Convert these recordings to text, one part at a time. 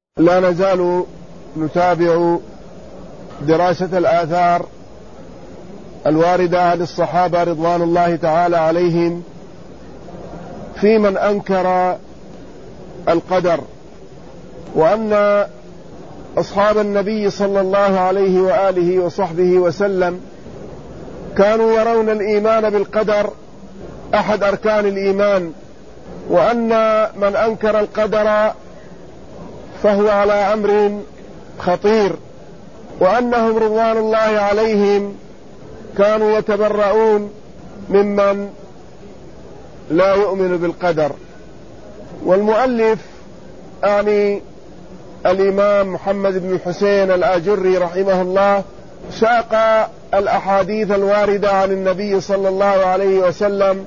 لا نزال نتابع دراسة الآثار الواردة عن الصحابة رضوان الله تعالى عليهم في من أنكر القدر، وأن أصحاب النبي صلى الله عليه وآله وصحبه وسلم كانوا يرون الإيمان بالقدر أحد أركان الإيمان، وأن من أنكر القدر فهو على أمر خطير، وأنهم رضوان الله عليهم كانوا يتبرؤون ممن لا يؤمن بالقدر. والمؤلف يعني الإمام محمد بن الحسين الآجري رحمه الله ساق الأحاديث الواردة عن النبي صلى الله عليه وسلم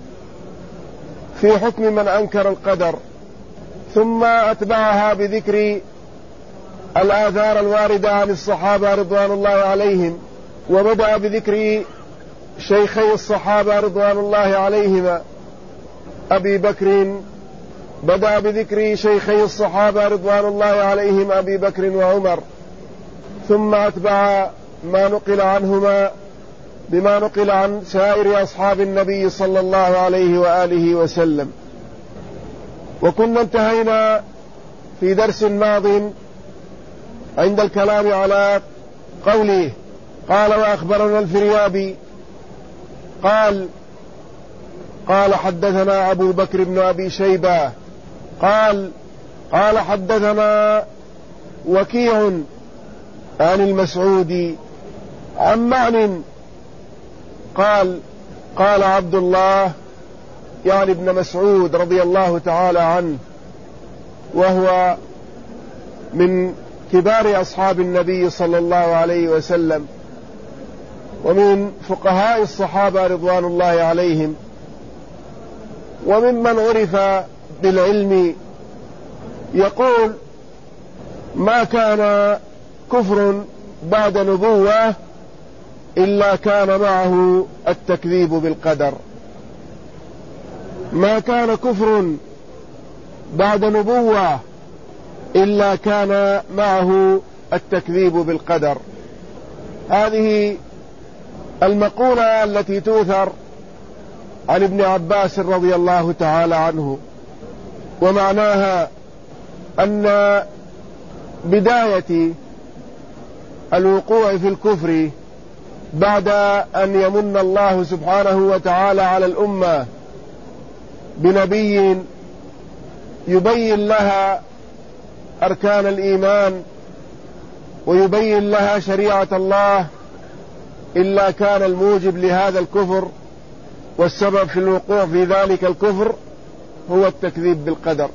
في حكم من أنكر القدر، ثم أتبعها بذكر الآثار الواردة عن الصحابة رضوان الله عليهم، وبدأ بذكر شيخي الصحابة رضوان الله عليهما بدأ بذكر شيخي الصحابة رضوان الله عليهم أبي بكر وعمر، ثم أتبع ما نقل عنهما بما نقل عن سائر أصحاب النبي صلى الله عليه وآله وسلم. وكنا انتهينا في درس ماض عند الكلام على قوله قال وأخبرنا الفريابي قال حدثنا أبو بكر بن أبي شيبة قال حدثنا وكيع عن المسعودي عن معن قال عبد الله يعني ابن مسعود رضي الله تعالى عنه، وهو من كبار أصحاب النبي صلى الله عليه وسلم ومن فقهاء الصحابة رضوان الله عليهم، وممن عرف بالعلم، يقول ما كان كفر بعد نبوة إلا كان معه التكذيب بالقدر. ما كان كفر بعد نبوة إلا كان معه التكذيب بالقدر. هذه المقولة التي تؤثر عن ابن عباس رضي الله تعالى عنه، ومعناها أن بداية الوقوع في الكفر بعد أن يمن الله سبحانه وتعالى على الأمة بنبي يبين لها أركان الإيمان ويبين لها شريعة الله، إلا كان الموجب لهذا الكفر والسبب في الوقوع في ذلك الكفر هو التكذيب بالقدر.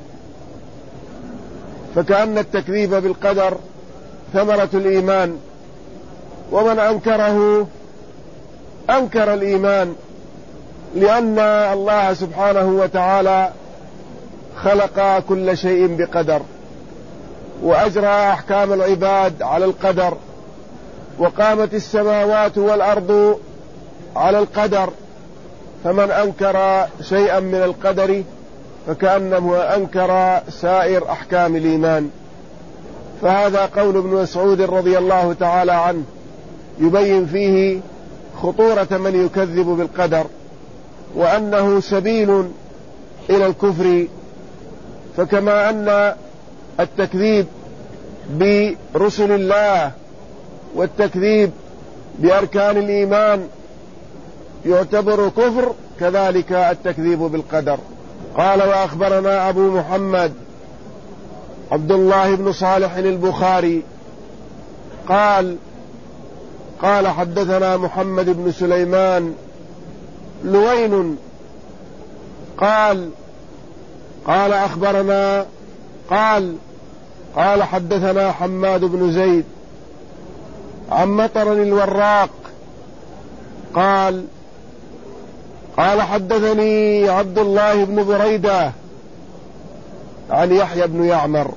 فكأن التكذيب بالقدر ثمرة الإيمان، ومن أنكره أنكر الإيمان، لأن الله سبحانه وتعالى خلق كل شيء بقدر، وأجرى أحكام العباد على القدر، وقامت السماوات والأرض على القدر، فمن أنكر شيئا من القدر فكأنه أنكر سائر أحكام الإيمان. فهذا قول ابن مسعود رضي الله تعالى عنه يبين فيه خطورة من يكذب بالقدر، وأنه سبيل إلى الكفر. فكما أن التكذيب برسل الله والتكذيب بأركان الإيمان يعتبر كفر، كذلك التكذيب بالقدر. قال وأخبرنا أبو محمد عبد الله بن صالح البخاري قال حدثنا محمد بن سليمان لوين قال أخبرنا قال حدثنا حماد بن زيد عن مطر الوراق قال حدثني عبد الله بن بريدة عن يحيى بن يعمر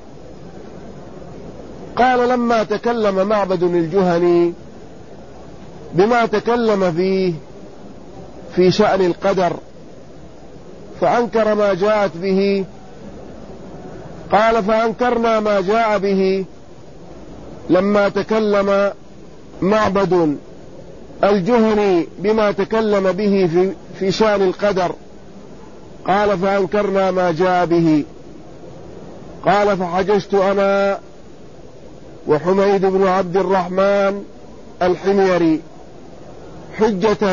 قال لما تكلم معبد الجهني بما تكلم فيه في شأن القدر فأنكر ما جاءت به قال فأنكرنا ما جاء به لما تكلم معبد الجهني بما تكلم به في شأن القدر. قال فأنكرنا ما جاء به. قال فحججت أنا وحميد بن عبد الرحمن الحميري حجة،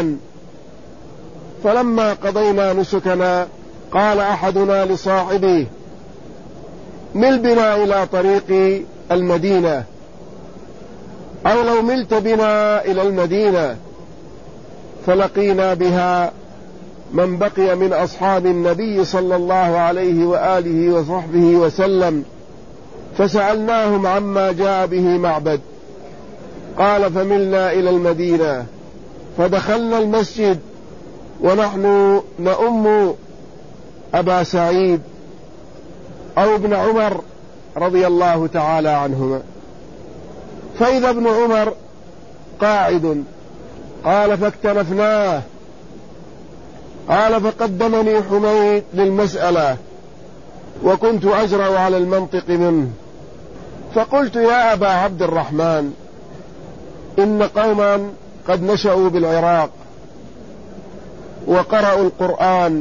فلما قضينا نسكنا قال أحدنا لصاحبه مل بنا إلى طريق المدينة، أو لو ملت بنا إلى المدينة. فلقينا بها من بقي من أصحاب النبي صلى الله عليه وآله وصحبه وسلم، فسألناهم عما جاء به معبد. قال فملنا إلى المدينة، فدخلنا المسجد ونحن نؤم أبا سعيد أو ابن عمر رضي الله تعالى عنهما، فإذا ابن عمر قاعد. قال فاكتنفناه. قال فقدمني حميد للمسألة وكنت أجرأ على المنطق منه، فقلت يا أبا عبد الرحمن إن قوما قد نشأوا بالعراق وقرأوا القرآن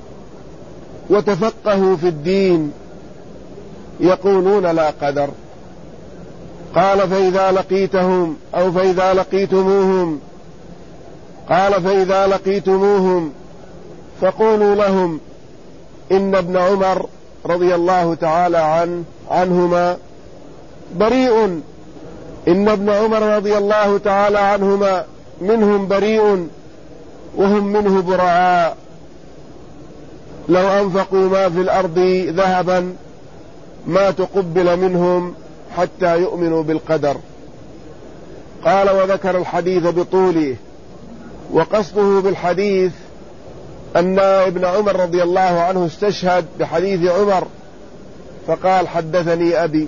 وتفقهوا في الدين يقولون لا قدر. قال فإذا لقيتهم أو فإذا لقيتموهم، قال فإذا لقيتموهم فقولوا لهم إن ابن عمر رضي الله تعالى عنهما بريء، إن ابن عمر رضي الله تعالى عنهما منهم بريء وهم منه براء، لو أنفقوا ما في الأرض ذهبا ما تقبل منهم حتى يؤمنوا بالقدر. قال وذكر الحديث بطوله، وقصده بالحديث أن ابن عمر رضي الله عنه استشهد بحديث عمر فقال حدثني أبي.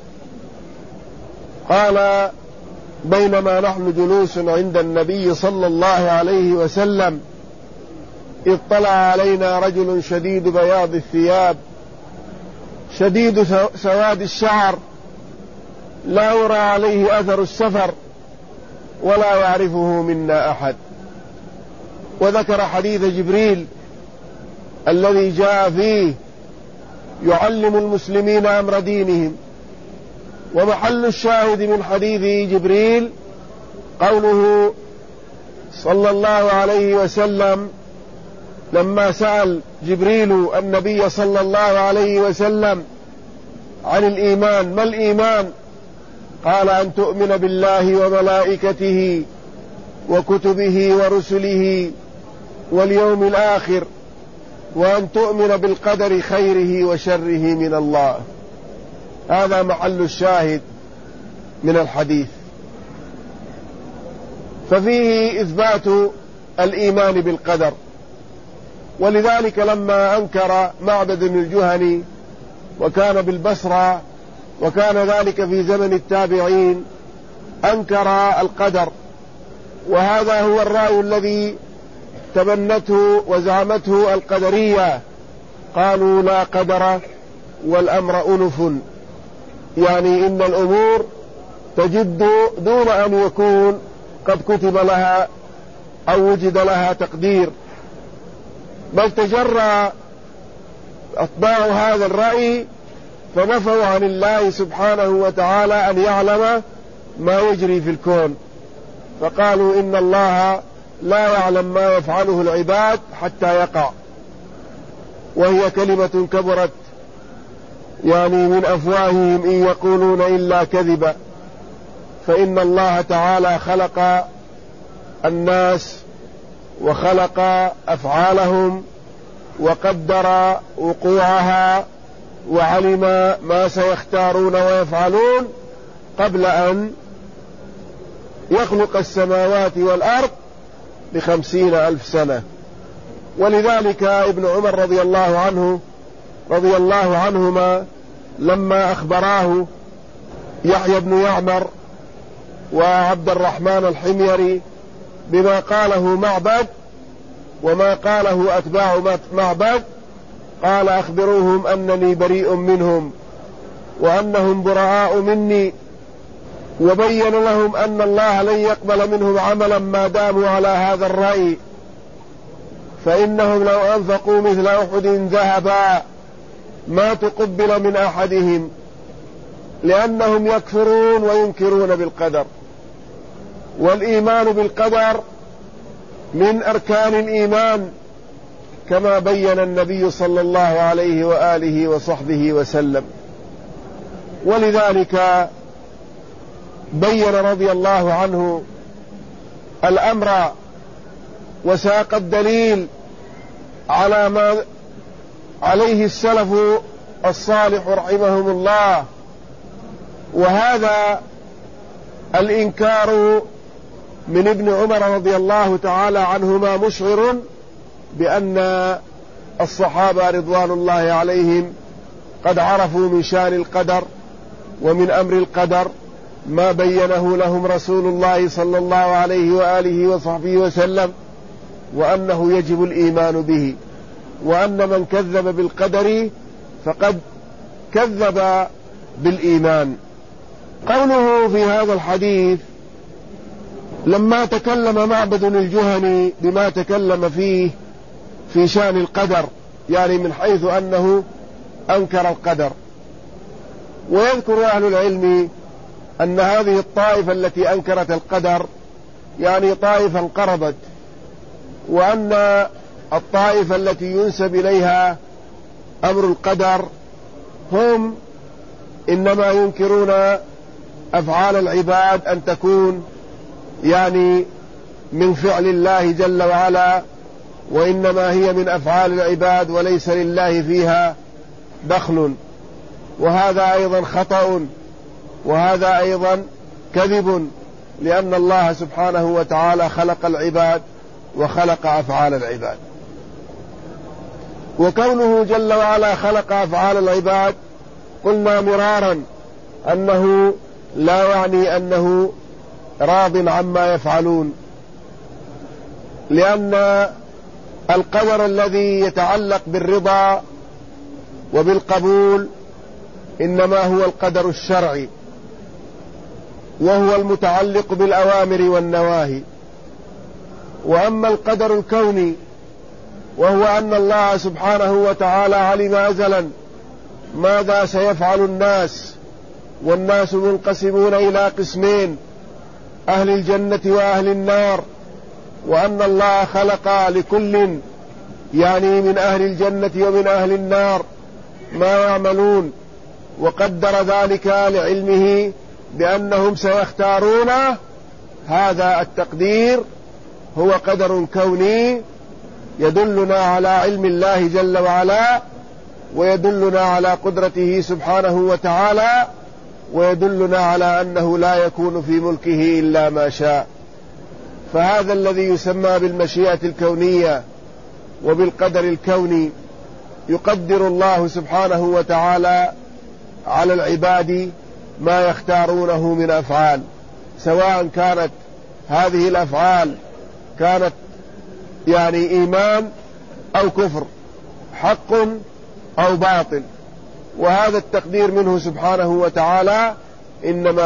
قال بينما نحن جلوس عند النبي صلى الله عليه وسلم اطلع علينا رجل شديد بياض الثياب شديد سواد الشعر، لا يرى عليه أثر السفر ولا يعرفه منا أحد. وذكر حديث جبريل الذي جاء فيه يعلم المسلمين أمر دينهم. ومحل الشاهد من حديث جبريل قوله صلى الله عليه وسلم لما سأل جبريل النبي صلى الله عليه وسلم عن الإيمان ما الإيمان؟ قال أن تؤمن بالله وملائكته وكتبه ورسله واليوم الآخر، وأن تؤمن بالقدر خيره وشره من الله. هذا محل الشاهد من الحديث، ففيه إثبات الإيمان بالقدر. ولذلك لما أنكر معبد الجهني وكان بالبصرة وكان ذلك في زمن التابعين أنكر القدر، وهذا هو الرأي الذي تبنته وزعمته القدرية. قالوا لا قدر والأمر أنف، يعني إن الأمور تجد دون أن يكون قد كتب لها أو وجد لها تقدير، بل تجرى أتباع هذا الرأي فنفوا عن الله سبحانه وتعالى أن يعلم ما يجري في الكون، فقالوا إن الله لا يعلم ما يفعله العباد حتى يقع، وهي كلمة كبرت يعني من أفواههم إن يقولون إلا كذبا. فإن الله تعالى خلق الناس وخلق أفعالهم وقدر وقوعها وعلم ما سيختارون ويفعلون قبل أن يخلق السماوات والأرض ب50,000 سنة. ولذلك ابن عمر رضي الله عنهما لما أخبراه يحيى بن يعمر وعبد الرحمن الحميري بما قاله معبد وما قاله أتباع معبد، قال أخبروهم أنني بريء منهم وأنهم براء مني، وبين لهم أن الله لن يقبل منهم عملا ما داموا على هذا الرأي، فإنهم لو أنفقوا مثل أحد ذهبا ما تقبل من أحدهم، لأنهم يكفرون وينكرون بالقدر. والإيمان بالقدر من أركان الإيمان كما بين النبي صلى الله عليه وآله وصحبه وسلم. ولذلك بين رضي الله عنه الأمر وساق الدليل على ما عليه السلف الصالح رحمهم الله. وهذا الإنكار من ابن عمر رضي الله تعالى عنهما مشعر بأن الصحابة رضوان الله عليهم قد عرفوا من شان القدر ومن أمر القدر ما بينه لهم رسول الله صلى الله عليه وآله وصحبه وسلم، وأنه يجب الإيمان به، وأن من كذب بالقدر فقد كذب بالإيمان. قوله في هذا الحديث لما تكلم معبد الجهني بما تكلم فيه في شان القدر، يعني من حيث أنه أنكر القدر. ويذكر أهل العلم أن هذه الطائفة التي أنكرت القدر يعني طائفة انقرضت، وأن الطائفة التي ينسب إليها أمر القدر هم إنما ينكرون أفعال العباد أن تكون يعني من فعل الله جل وعلا، وإنما هي من أفعال العباد وليس لله فيها دخل. وهذا أيضا خطأ، وهذا أيضا كذب، لأن الله سبحانه وتعالى خلق العباد وخلق أفعال العباد. وكونه جل وعلا خلق أفعال العباد قلنا مرارا أنه لا يعني أنه راض عما يفعلون، لأن القدر الذي يتعلق بالرضا وبالقبول إنما هو القدر الشرعي، وهو المتعلق بالأوامر والنواهي. وأما القدر الكوني وهو أن الله سبحانه وتعالى علم أزلا ماذا سيفعل الناس، والناس منقسمون إلى قسمين، أهل الجنة وأهل النار، وأن الله خلق لكل يعني من أهل الجنة ومن أهل النار ما يعملون، وقدر ذلك لعلمه بأنهم سيختارون. هذا التقدير هو قدر كوني يدلنا على علم الله جل وعلا، ويدلنا على قدرته سبحانه وتعالى، ويدلنا على أنه لا يكون في ملكه إلا ما شاء. فهذا الذي يسمى بالمشيئة الكونية وبالقدر الكوني، يقدر الله سبحانه وتعالى على العباد ما يختارونه من أفعال، سواء كانت هذه الأفعال كانت يعني إيمان أو كفر، حق أو باطل. وهذا التقدير منه سبحانه وتعالى إنما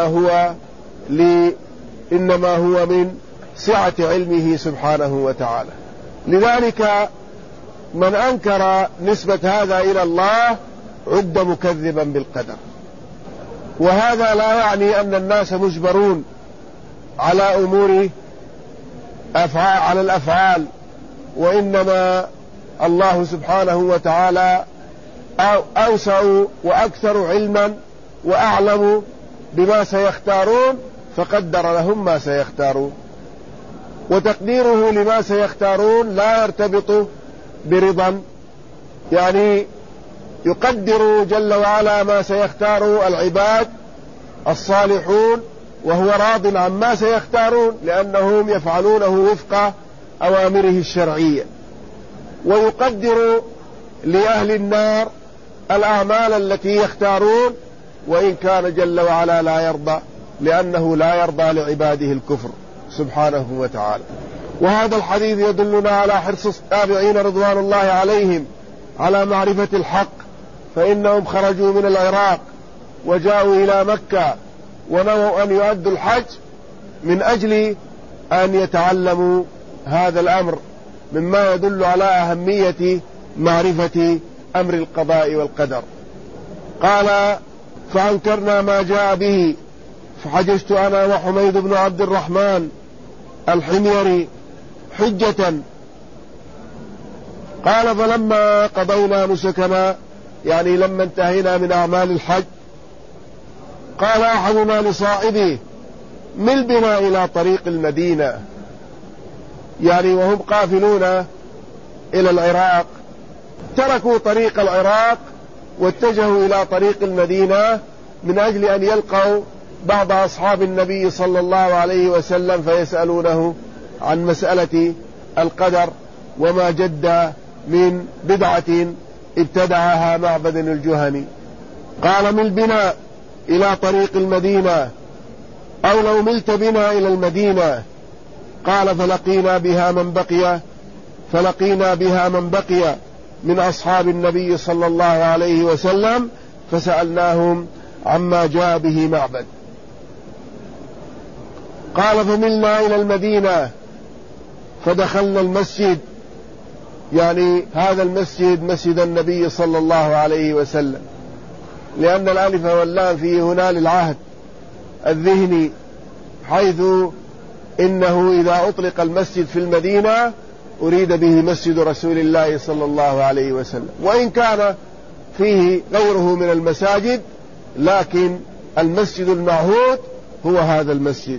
هو من سعة علمه سبحانه وتعالى. لذلك من أنكر نسبة هذا إلى الله عد مكذبا بالقدر. وهذا لا يعني أن الناس مجبرون على أمور على الأفعال، وإنما الله سبحانه وتعالى أوسع وأكثر علما وأعلم بما سيختارون، فقدر لهم ما سيختارون. وتقديره لما سيختارون لا يرتبط برضا، يعني يقدر جل وعلا ما سيختار العباد الصالحون وهو راض عما سيختارون، لأنهم يفعلونه وفق أوامره الشرعية. ويقدر لأهل النار الأعمال التي يختارون، وإن كان جل وعلا لا يرضى، لأنه لا يرضى لعباده الكفر سبحانه وتعالى. وهذا الحديث يدلنا على حرص التابعين رضوان الله عليهم على معرفة الحق، فإنهم خرجوا من العراق وجاءوا إلى مكة ونووا أن يؤدوا الحج من أجل أن يتعلموا هذا الأمر، مما يدل على أهمية معرفة أمر القضاء والقدر. قال: فأنكرنا ما جاء به فحججت أنا وحميد بن عبد الرحمن الحميري حجة. قال: فلما قضينا نسكنا، يعني لما انتهينا من أعمال الحج، قال أحدنا لصاحبه: مل بنا إلى طريق المدينة، يعني وهم قافلون إلى العراق تركوا طريق العراق واتجهوا إلى طريق المدينة من أجل أن يلقوا بعض أصحاب النبي صلى الله عليه وسلم فيسألونه عن مسألة القدر وما جد من بدعة ابتدعها معبد الجهني. قال: مل بنا إلى طريق المدينة، أو لو ملت بنا إلى المدينة. قال: فلقينا بها من بقي من أصحاب النبي صلى الله عليه وسلم فسألناهم عما جاء به معبد. قال: فملنا إلى المدينة فدخلنا المسجد، يعني هذا المسجد مسجد النبي صلى الله عليه وسلم، لأن الألف واللام فيه هنا للعهد الذهني، حيث إنه إذا أطلق المسجد في المدينة أريد به مسجد رسول الله صلى الله عليه وسلم، وإن كان فيه غيره من المساجد، لكن المسجد المعهود هو هذا المسجد.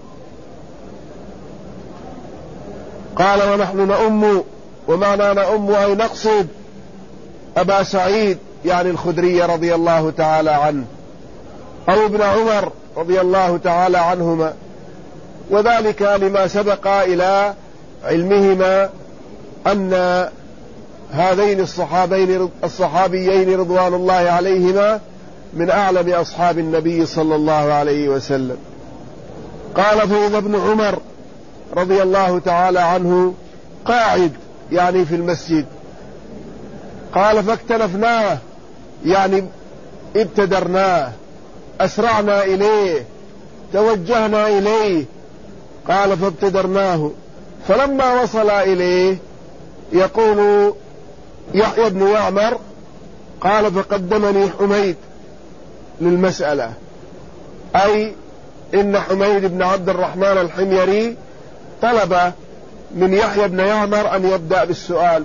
قال: ونحن نؤم، ومعنى نؤم أي نقصد أبا سعيد يعني الخدري رضي الله تعالى عنه، أو ابن عمر رضي الله تعالى عنهما، وذلك لما سبق إلى علمهما أن هذين الصحابيين رضوان الله عليهما من أعلم أصحاب النبي صلى الله عليه وسلم. قال: فإذا ابن عمر رضي الله تعالى عنه قاعد يعني في المسجد. قال: فاكتنفناه يعني ابتدرناه، أسرعنا إليه، توجهنا إليه. قال: فابتدرناه، فلما وصل إليه يقول يحيى بن يعمر: قال: فقدمني حميد للمسألة، أي إن حميد بن عبد الرحمن الحميري طلب من يحيى بن يعمر أن يبدأ بالسؤال.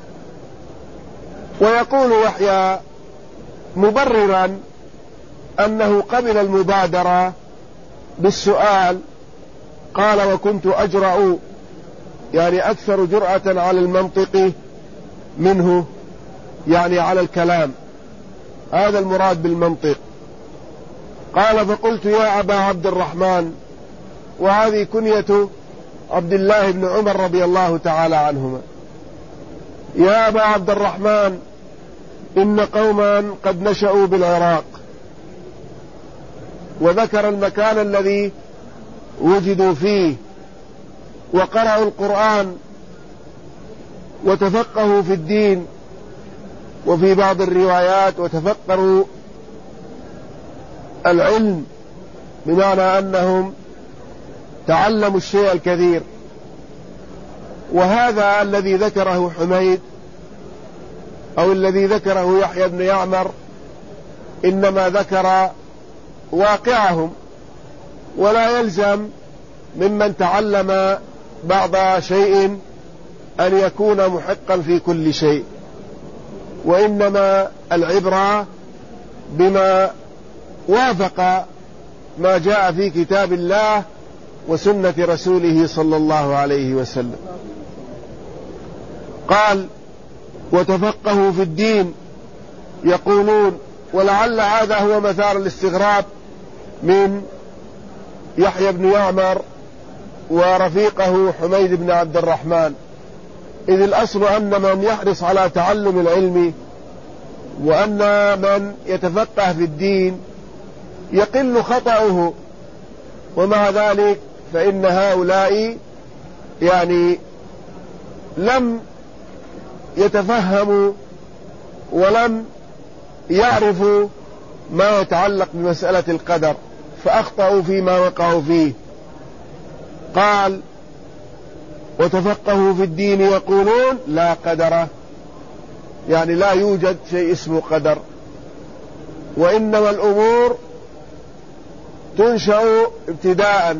ويقول يحيى مبررا أنه قبل المبادرة بالسؤال، قال: وكنت أجرأ، يعني أكثر جرأة على المنطق منه، يعني على الكلام، هذا المراد بالمنطق. قال: فقلت: يا أبا عبد الرحمن، وهذه كنية عبد الله بن عمر رضي الله تعالى عنهما، يا أبا عبد الرحمن، إن قوما قد نشأوا بالعراق، وذكر المكان الذي وجدوا فيه، وقرأوا القرآن وتفقهوا في الدين، وفي بعض الروايات وتفقروا العلم، بمعنى أنهم تعلموا الشيء الكثير. وهذا الذي ذكره حميد أو الذي ذكره يحيى بن يعمر إنما ذكر واقعهم، ولا يلزم ممن تعلم بعض شيء أن يكون محقا في كل شيء، وإنما العبرة بما وافق ما جاء في كتاب الله وسنة رسوله صلى الله عليه وسلم. قال: وتفقهوا في الدين، يقولون، ولعل هذا هو مثار الاستغراب من يحيى بن يعمر ورفيقه حميد بن عبد الرحمن، إذ الأصل أن من يحرص على تعلم العلم وأن من يتفقه في الدين يقل خطأه، ومع ذلك فإن هؤلاء يعني لم يتفهموا ولم يعرفوا ما يتعلق بمسألة القدر فأخطأوا فيما وقعوا فيه. قال وتفقهوا في الدين يقولون لا قدر، يعني لا يوجد شيء اسمه قدر، وإنما الأمور تنشأ ابتداء،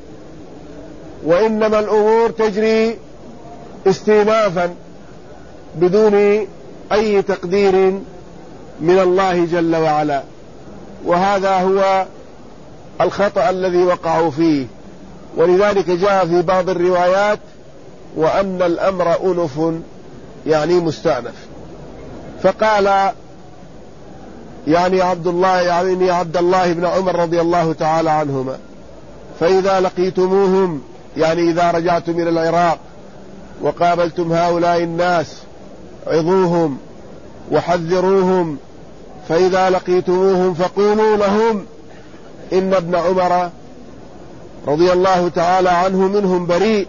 وإنما الأمور تجري استئنافا بدون أي تقدير من الله جل وعلا. وهذا هو الخطأ الذي وقعوا فيه. ولذلك جاء في بعض الروايات وأن الأمر أنف، يعني مستأنف. فقال يعني عبد الله بن عمر رضي الله تعالى عنهما فإذا لقيتموهم، يعني إذا رجعتم إلى العراق وقابلتم هؤلاء الناس عظوهم وحذروهم، فإذا لقيتموهم فقولوا لهم إن ابن عمر رضي الله تعالى عنه منهم بريء،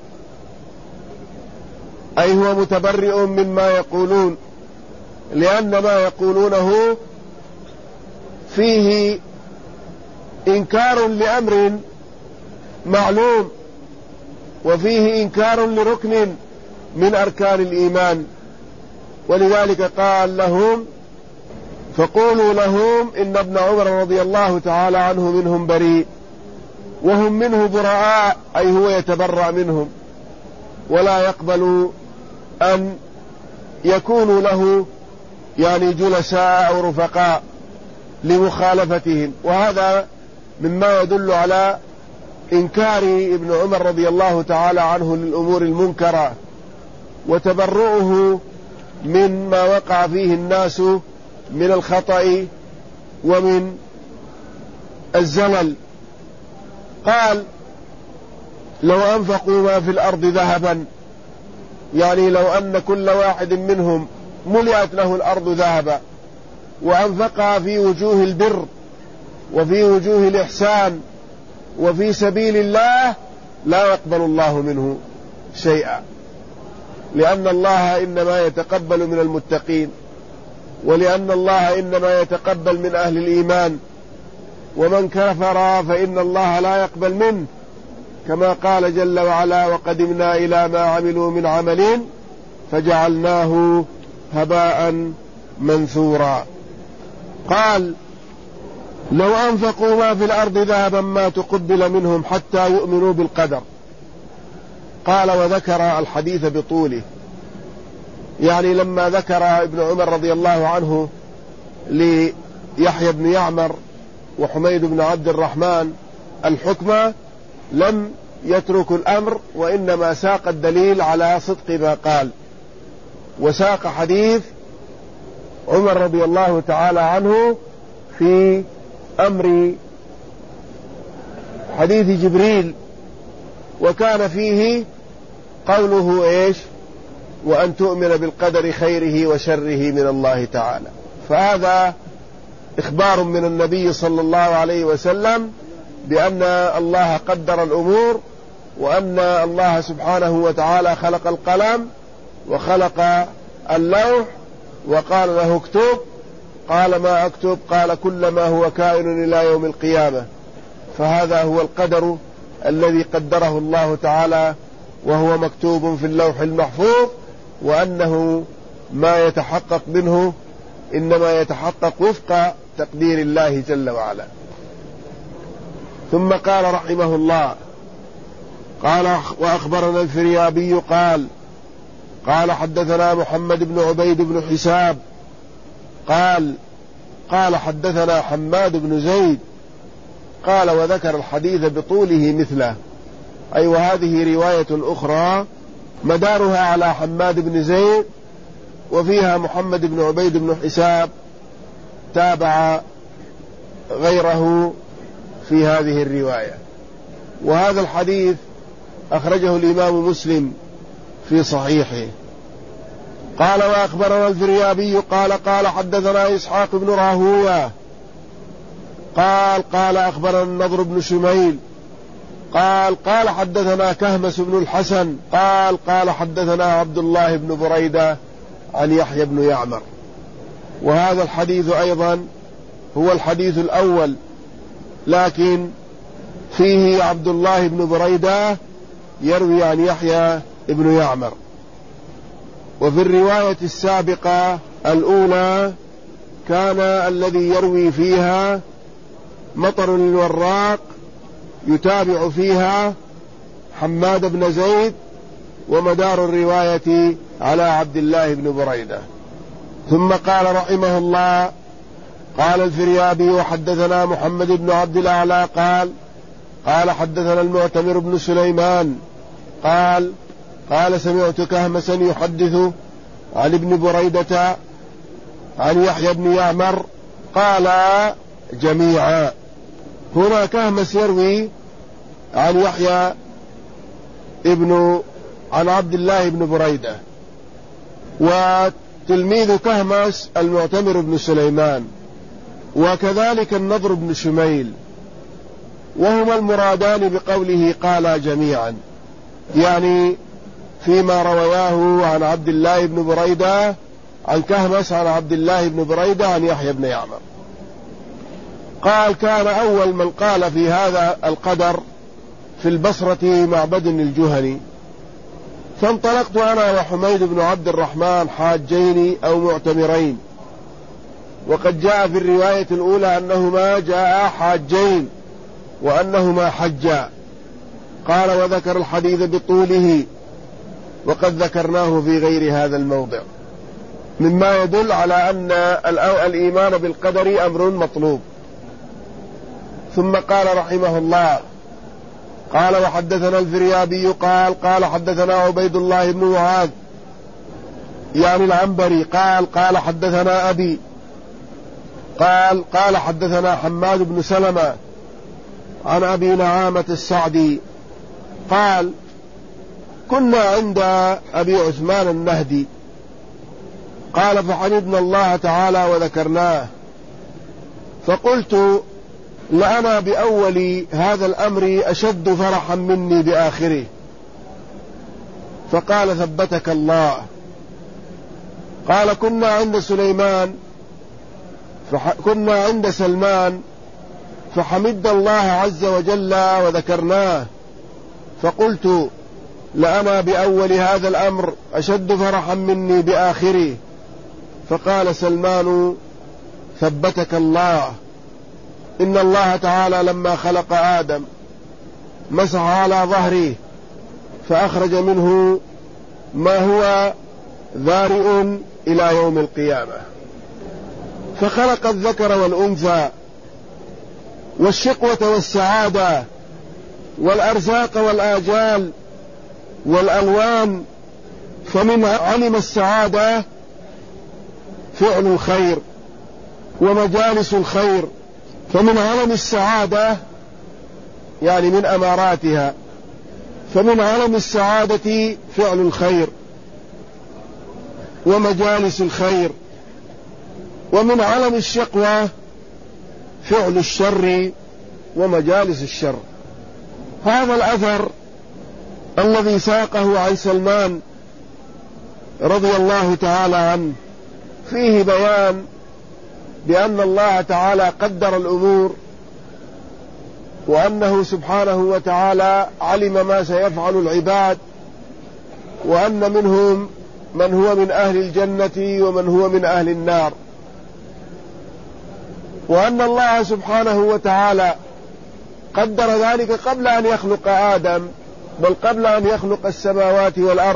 أي هو متبرئ مما يقولون، لأن ما يقولونه فيه إنكار لأمر معلوم، وفيه إنكار لركن من أركان الإيمان. ولذلك قال لهم فقولوا لهم إن ابن عمر رضي الله تعالى عنه منهم بريء، وهم منه براء، أي هو يتبرأ منهم ولا يقبل أن يكونوا له يعني جلساء أو رفقاء لمخالفتهم. وهذا مما يدل على إنكار ابن عمر رضي الله تعالى عنه للأمور المنكرة وتبرؤه مما وقع فيه الناس من الخطأ ومن الزلل. قال لو أنفقوا ما في الأرض ذهبا، يعني لو أن كل واحد منهم ملئت له الأرض ذهبا وأنفقها في وجوه البر وفي وجوه الإحسان وفي سبيل الله لا يقبل الله منه شيئا، لأن الله إنما يتقبل من المتقين، ولأن الله إنما يتقبل من أهل الإيمان، ومن كفر فإن الله لا يقبل منه، كما قال جل وعلا وقدمنا إلى ما عملوا من عمل فجعلناه هباء منثورا. قال لو أنفقوا ما في الأرض ذهبا ما تقبل منهم حتى يؤمنوا بالقدر. قال وذكر الحديث بطوله، يعني لما ذكر ابن عمر رضي الله عنه ليحيى بن يعمر وحميد بن عبد الرحمن الحكمة لم يتركوا الأمر، وإنما ساق الدليل على صدق ما قال، وساق حديث عمر رضي الله تعالى عنه في أمر حديث جبريل، وكان فيه قوله إيش وأن تؤمن بالقدر خيره وشره من الله تعالى. فهذا إخبار من النبي صلى الله عليه وسلم بأن الله قدر الأمور، وأن الله سبحانه وتعالى خلق القلم وخلق اللوح وقال له اكتب، قال ما أكتب؟ قال كل ما هو كائن إلى يوم القيامة. فهذا هو القدر الذي قدره الله تعالى وهو مكتوب في اللوح المحفوظ، وأنه ما يتحقق منه إنما يتحقق وفق تقدير الله جل وعلا. ثم قال رحمه الله قال وأخبرنا الفريابي قال حدثنا محمد بن عبيد بن حساب قال حدثنا حماد بن زيد قال وذكر الحديث بطوله مثله، أي وهذه رواية أخرى مدارها على حماد بن زيد، وفيها محمد بن عبيد بن حساب تابع غيره في هذه الرواية. وهذا الحديث أخرجه الإمام مسلم في صحيحه. قال وأخبرنا الفريابي قال حدثنا إسحاق بن راهويه قال أخبرنا النضر بن شميل قال حدثنا كهمس بن الحسن قال حدثنا عبد الله بن بريدة عن يحيى بن يعمر. وهذا الحديث أيضا هو الحديث الأول، لكن فيه عبد الله بن بريدة يروي عن يحيى بن يعمر. وفي الرواية السابقة الأولى كان الذي يروي فيها مطر الوراق يتابع فيها حماد بن زيد، ومدار الرواية على عبد الله بن بريدة. ثم قال رحمه الله: قال الفريابي: وحدثنا محمد بن عبد الأعلى قال حدثنا المعتمر بن سليمان قال سمعت كهمسا يحدث عن ابن بريدة عن يحيى بن يعمر قال جميعا. هنا كهمس يروي عن يحيى عن عبد الله بن بريدة، وتلميذ كهمس المعتمر بن سليمان، وكذلك النضر بن شميل، وهما المرادان بقوله قال جميعا، يعني فيما روياه عن عبد الله بن بريدة عن كهمس عن عبد الله بن بريدة عن يحيى بن يعمر. قال: كان أول من قال في هذا القدر في البصرة معبد الجهني، فانطلقت أنا وحميد بن عبد الرحمن حاجين أو معتمرين، وقد جاء في الرواية الأولى أنهما جاء حاجين وأنهما حجا. قال: وذكر الحديث بطوله، وقد ذكرناه في غير هذا الموضع، مما يدل على أن الإيمان بالقدر أمر مطلوب. ثم قال رحمه الله: قال: وحدثنا الفريابي قال حدثنا عبيد الله بن معاذ يعني العنبري قال حدثنا أبي قال حدثنا حماد بن سلمة عن أبي نعامة السعدي قال: كنا عند أبي عثمان النهدي، قال: فحمدنا الله تعالى وذكرناه، فقلت: لأنا بأول هذا الأمر أشد فرحا مني بآخره. فقال: ثبتك الله. قال: كنا عند سلمان فحمد الله عز وجل وذكرناه، فقلت: لأنا بأول هذا الأمر أشد فرحا مني بآخره. فقال سلمان: ثبتك الله. إن الله تعالى لما خلق آدم مسح على ظهره فأخرج منه ما هو ذارئ إلى يوم القيامة، فخلق الذكر والأنثى والشقوة والسعادة والأرزاق والآجال والألوان. فمن علم السعادة فعل الخير ومجالس الخير، فمن علم السعادة يعني من أماراتها، فمن علم السعادة فعل الخير ومجالس الخير، ومن علم الشقوة فعل الشر ومجالس الشر. هذا الأثر الذي ساقه عن سلمان رضي الله تعالى عنه فيه بيان بأن الله تعالى قدر الأمور، وأنه سبحانه وتعالى علم ما سيفعل العباد، وأن منهم من هو من أهل الجنة ومن هو من أهل النار، وأن الله سبحانه وتعالى قدر ذلك قبل أن يخلق آدم، بل قبل أن يخلق السماوات والأرض،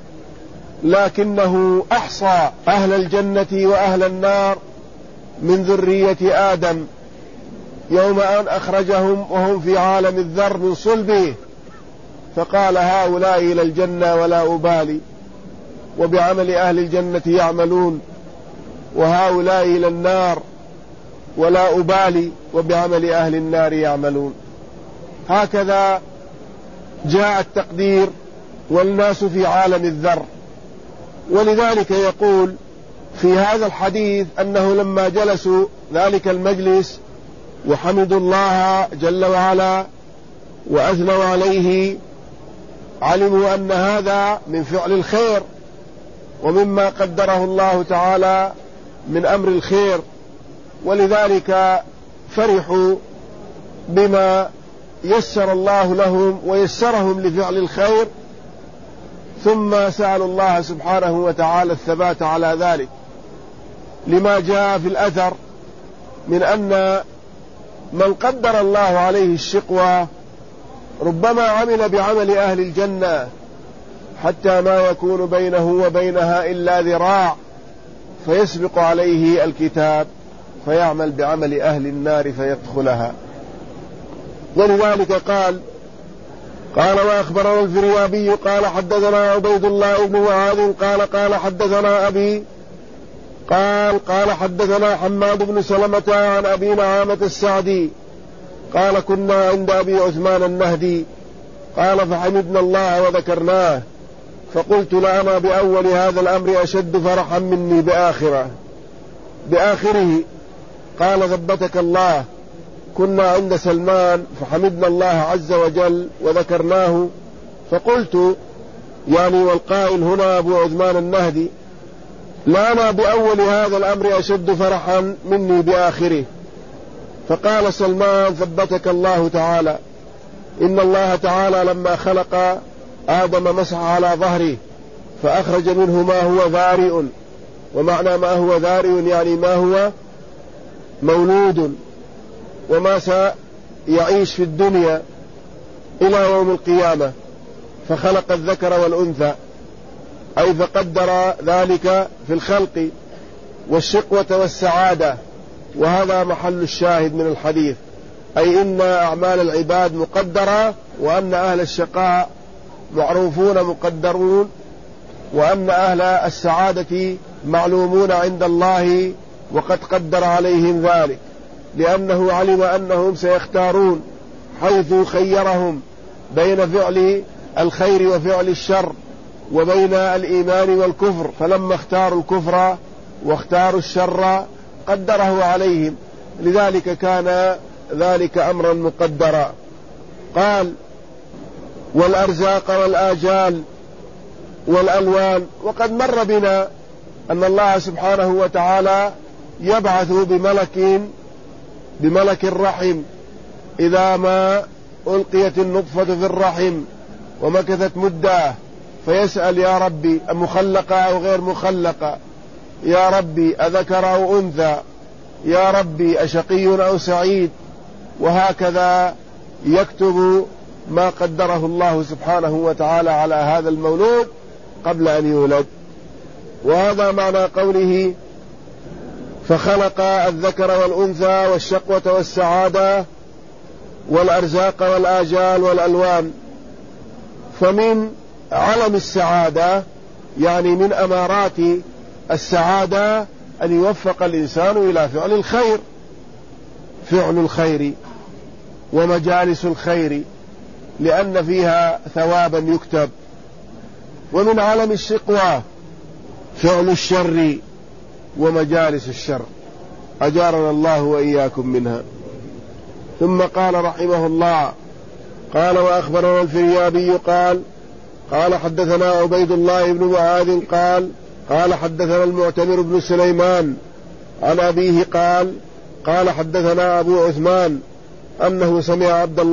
لكنه أحصى أهل الجنة وأهل النار من ذرية آدم يوم أن أخرجهم وهم في عالم الذر من صلبه، فقال: هؤلاء إلى الجنة ولا أبالي، وبعمل أهل الجنة يعملون، وهؤلاء إلى النار ولا أبالي، وبعمل أهل النار يعملون. هكذا جاء التقدير، والناس في عالم الذر. ولذلك يقول في هذا الحديث أنه لما جلسوا ذلك المجلس وحمدوا الله جل وعلا وأثنوا عليه، علموا أن هذا من فعل الخير ومما قدره الله تعالى من أمر الخير، ولذلك فرحوا بما يسر الله لهم ويسرهم لفعل الخير، ثم سألوا الله سبحانه وتعالى الثبات على ذلك، لما جاء في الأثر من أن من قدر الله عليه الشقوى ربما عمل بعمل أهل الجنة حتى ما يكون بينه وبينها إلا ذراع، فيسبق عليه الكتاب فيعمل بعمل أهل النار فيدخلها. ولذلك قال وأخبرنا الفريابي قال حدثنا عبيد الله بن معاذ قال حدثنا أبي قال حدثنا حماد بن سلمة عن أبي نعامة السعدي قال كنا عند أبي عثمان النهدي قال فحمدنا الله وذكرناه، فقلت لأنا بأول هذا الأمر أشد فرحا مني بآخره. قال ثبتك الله، كنا عند سلمان فحمدنا الله عز وجل وذكرناه، فقلت يعني والقائل هنا أبو عثمان النهدي لأنا بأول هذا الأمر أشد فرحا مني بآخره. فقال سلمان ثبتك الله تعالى، إن الله تعالى لما خلق آدم مسح على ظهره فأخرج منه ما هو ذارئ، ومعنى ما هو ذارئ يعني ما هو مولود وما سيعيش في الدنيا إلى يوم القيامة، فخلق الذكر والأنثى، أي فقدر ذلك في الخلق والشقوة والسعادة، وهذا محل الشاهد من الحديث، أي إن أعمال العباد مقدرة، وأن أهل الشقاء معروفون مقدرون، وأن أهل السعادة معلومون عند الله وقد قدر عليهم ذلك، لأنه علم أنهم سيختارون حيث خيرهم بين فعل الخير وفعل الشر وبين الإيمان والكفر، فلما اختاروا الكفر واختاروا الشر قدره عليهم، لذلك كان ذلك أمرا مقدرا. قال والأرزاق والآجال والألوان. وقد مر بنا أن الله سبحانه وتعالى يبعث بملك الرحم إذا ما ألقيت النطفة في الرحم ومكثت مدة، فيسأل يا ربي أمخلقة أو غير مخلقة، يا ربي أذكر أو أنثى، يا ربي أشقي أو سعيد، وهكذا يكتب ما قدره الله سبحانه وتعالى على هذا المولود قبل أن يولد. وهذا معنى قوله فخلق الذكر والأنثى والشقوة والسعادة والأرزاق والآجال والألوان. فمن علم السعادة يعني من أمارات السعادة أن يوفق الإنسان إلى فعل الخير، فعل الخير ومجالس الخير، لأن فيها ثوابا يكتب. ومن علم الشقوى فعل الشر ومجالس الشر، أجارنا الله وإياكم منها. ثم قال رحمه الله قال وأخبرنا الفريابي قال حدثنا عبيد الله بن معاذ قال حدثنا المعتمر بن سليمان عن أبيه قال حدثنا أبو عثمان أنه سمع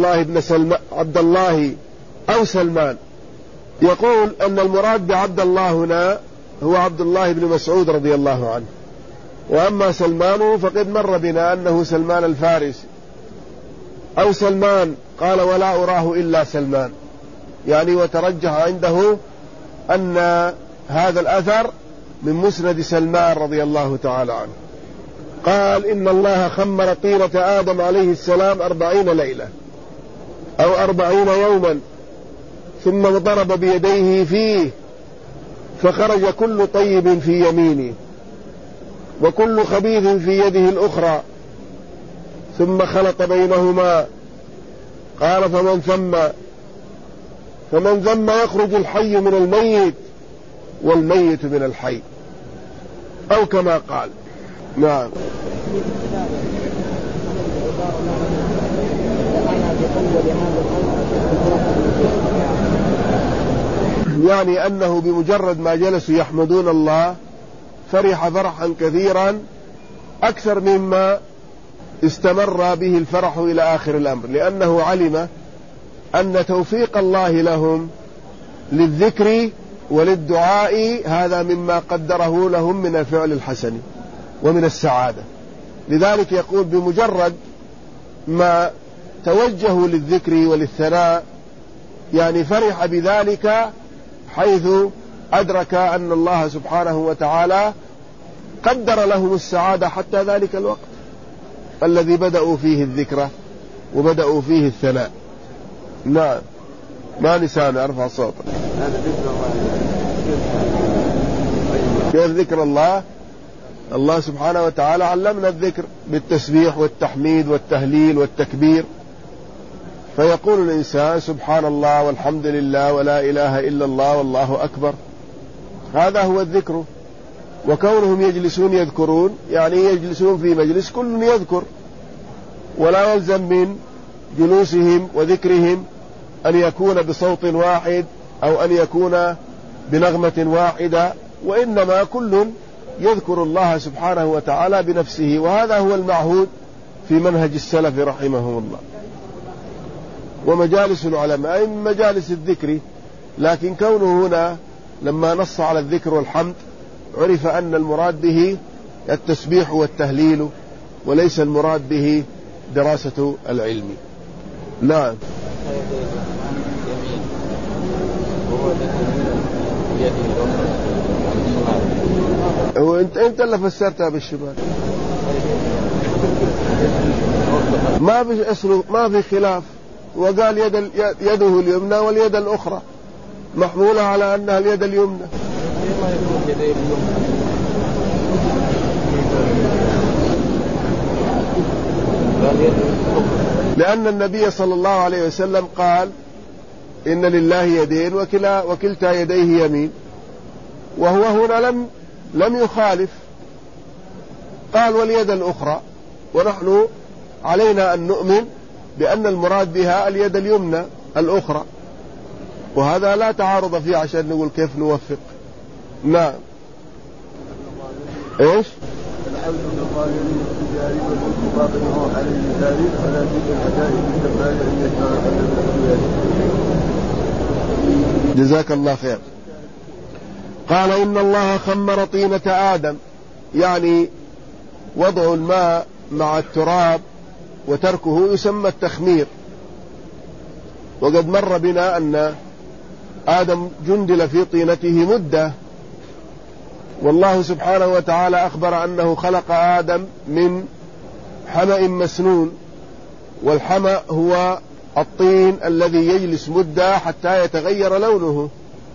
عبد الله أو سلمان يقول أن المراد بعبد الله هنا هو عبد الله بن مسعود رضي الله عنه، وأما سلمان فقد مر بنا أنه سلمان الفارسي أو سلمان. قال ولا أراه إلا سلمان، يعني وترجح عنده أن هذا الأثر من مسند سلمان رضي الله تعالى عنه. قال إن الله خمر طيرة آدم عليه السلام 40 ليلة أو 40 يوما، ثم ضرب بيديه فيه فخرج كل طيب في يمينه وكل خبيث في يده الأخرى، ثم خلط بينهما. قال فمن ثم يخرج الحي من الميت والميت من الحي، أو كما قال. نعم. يعني أنه بمجرد ما جلسوا يحمدون الله فرح فرحا كثيرا أكثر مما استمر به الفرح إلى آخر الأمر، لأنه علم أن توفيق الله لهم للذكر وللدعاء هذا مما قدره لهم من الفعل الحسن ومن السعادة. لذلك يقول بمجرد ما توجهوا للذكر وللثناء يعني فرح بذلك، حيث أدرك أن الله سبحانه وتعالى قدر لهم السعادة حتى ذلك الوقت الذي بدأوا فيه الذكر وبدأوا فيه الثناء. نعم. ما لساني أرفع صوتك. كيف ذكر الله؟ الله سبحانه وتعالى علمنا الذكر بالتسبيح والتحميد والتهليل والتكبير، فيقول الإنسان سبحان الله والحمد لله ولا إله إلا الله والله أكبر، هذا هو الذكر. وكونهم يجلسون يذكرون يعني يجلسون في مجلس كل يذكر، ولا يلزم من جلوسهم وذكرهم أن يكون بصوت واحد أو أن يكون بنغمة واحدة، وإنما كل يذكر الله سبحانه وتعالى بنفسه، وهذا هو المعهود في منهج السلف رحمهم الله. ومجالس العلماء أي من مجالس الذكر، لكن كونه هنا لما نص على الذكر والحمد عرف أن المراد به التسبيح والتهليل وليس المراد به دراسة العلم. نعم. انت اللي فسرتها بالشمال، ما في خلاف، وقال يده اليمنى واليد الأخرى محمولة على أنها اليد اليمنى. لأن النبي صلى الله عليه وسلم قال إن لله يدين وكلتا يديه يمين، وهو هنا لم يخالف، قال واليد الأخرى، ونحن علينا أن نؤمن بأن المراد بها اليد اليمنى الأخرى، وهذا لا تعارض فيه عشان نقول كيف نوفق. نعم. ايش؟ العبد من الظالمين التجاري والمقابل على المثالي ولا تجد الحدائق بالكمال ان يشاء. جزاك الله خير. قال إن الله خمر طينة آدم، يعني وضع الماء مع التراب وتركه يسمى التخمير. وقد مر بنا أن آدم جندل في طينته مدة، والله سبحانه وتعالى أخبر أنه خلق آدم من حمأ مسنون، والحمأ هو الطين الذي يجلس مدة حتى يتغير لونه.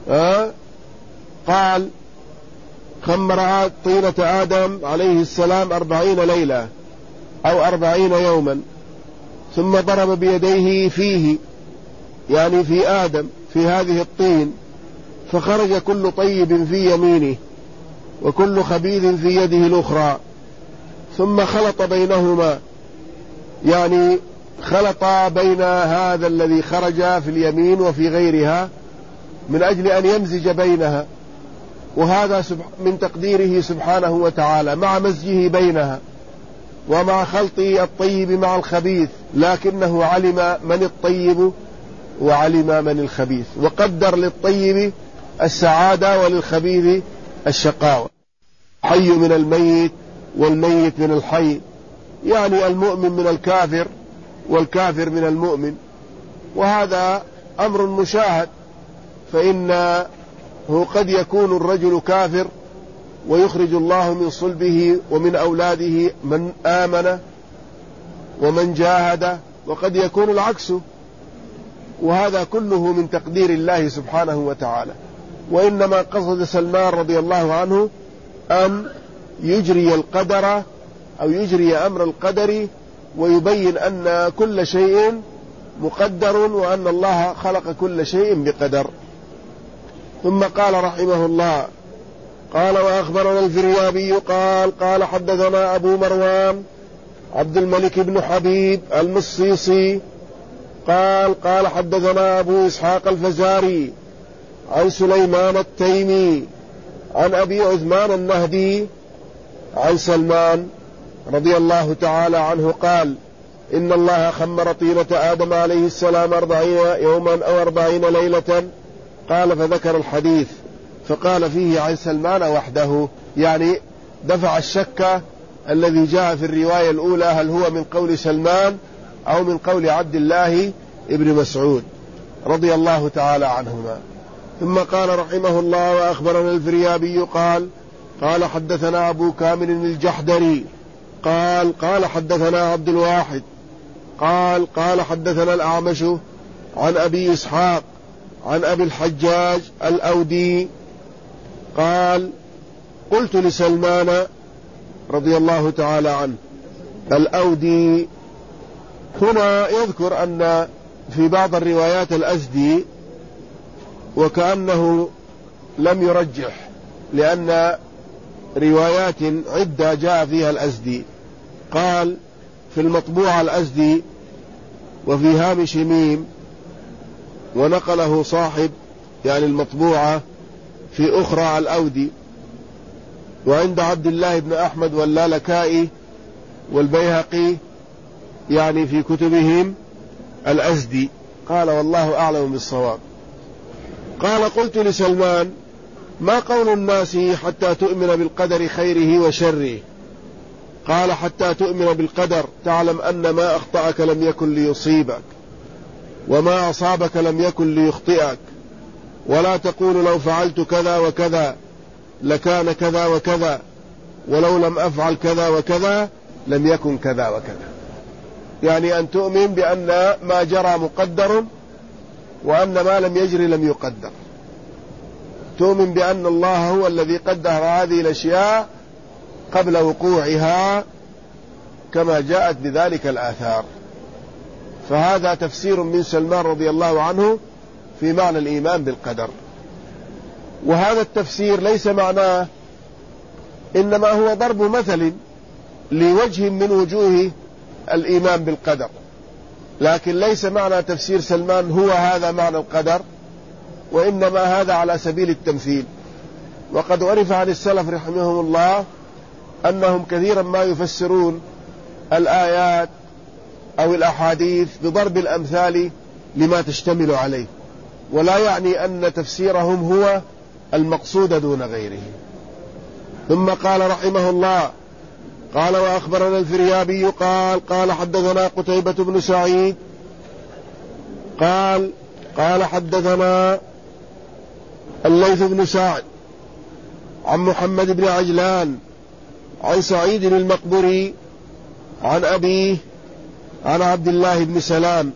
قال خمر طينة آدم عليه السلام 40 ليلة أو 40 يوما، ثم ضرب بيديه فيه يعني في آدم في هذه الطين، فخرج كل طيب في يمينه وكل خبيث في يده الأخرى، ثم خلط بينهما، يعني خلط بين هذا الذي خرج في اليمين وفي غيرها من أجل أن يمزج بينها، وهذا من تقديره سبحانه وتعالى مع مزجه بينها ومع خلط الطيب مع الخبيث، لكنه علم من الطيب وعلم من الخبيث، وقدر للطيب السعادة وللخبيث الشقاوة. حي من الميت والميت من الحي، يعني المؤمن من الكافر والكافر من المؤمن، وهذا أمر مشاهد، فإنه قد يكون الرجل كافر ويخرج الله من صلبه ومن أولاده من آمن ومن جاهد، وقد يكون العكس، وهذا كله من تقدير الله سبحانه وتعالى. وإنما قصد سلمان رضي الله عنه أن يجري القدر أو يجري أمر القدر ويبين أن كل شيء مقدر وأن الله خلق كل شيء بقدر. ثم قال رحمه الله: قال وأخبرنا الفريابي قال حدثنا أبو مروان عبد الملك بن حبيب المصيصي قال حدثنا أبو إسحاق الفزاري عن سليمان التيمي عن أبي عثمان النهدي عن سلمان رضي الله تعالى عنه قال: إن الله خمر طينة آدم عليه السلام 40 يوما أو 40 ليلة. قال فذكر الحديث، فقال فيه عن سلمان وحده، يعني دفع الشك الذي جاء في الرواية الأولى هل هو من قول سلمان أو من قول عبد الله ابن مسعود رضي الله تعالى عنهما. ثم قال رحمه الله: وأخبرنا الفريابي قال حدثنا أبو كامل الجحدري قال حدثنا عبد الواحد قال حدثنا الأعمش عن أبي إسحاق عن أبي الحجاج الأودي قال: قلت لسلمان رضي الله تعالى عنه. الأودي هنا يذكر أن في بعض الروايات الأزدي، وكأنه لم يرجح، لأن روايات عدة جاء فيها الأزدي. قال في المطبوعة الأزدي وفي هامش ميم، ونقله صاحب يعني المطبوعة في أخرى الأودي، وعند عبد الله بن أحمد واللالكائي والبيهقي يعني في كتبهم الأزدي. قال والله أعلم بالصواب. قال: قلت لسلمان: ما قول الناس حتى تؤمن بالقدر خيره وشره؟ قال: حتى تؤمن بالقدر تعلم أن ما أخطأك لم يكن ليصيبك، وما أصابك لم يكن ليخطئك، ولا تقول لو فعلت كذا وكذا لكان كذا وكذا، ولو لم أفعل كذا وكذا لم يكن كذا وكذا. يعني أن تؤمن بأن ما جرى مقدر، وأن ما لم يجري لم يقدر. تؤمن بأن الله هو الذي قدر هذه الأشياء قبل وقوعها كما جاءت بذلك الآثار. فهذا تفسير من سلمان رضي الله عنه في معنى الإيمان بالقدر. وهذا التفسير ليس معناه، إنما هو ضرب مثل لوجه من وجوه الإيمان بالقدر، لكن ليس معنى تفسير سلمان هو هذا معنى القدر، وإنما هذا على سبيل التمثيل. وقد عرف عن السلف رحمهم الله أنهم كثيرا ما يفسرون الآيات أو الأحاديث بضرب الأمثال لما تشتمل عليه، ولا يعني أن تفسيرهم هو المقصود دون غيره. ثم قال رحمه الله: قال: وأخبرنا الفريابي قال حدثنا قتيبة بن سعيد قال حدثنا الليث بن سعد عن محمد بن عجلان عن سعيد المقبري عن أبيه عن عبد الله بن سلام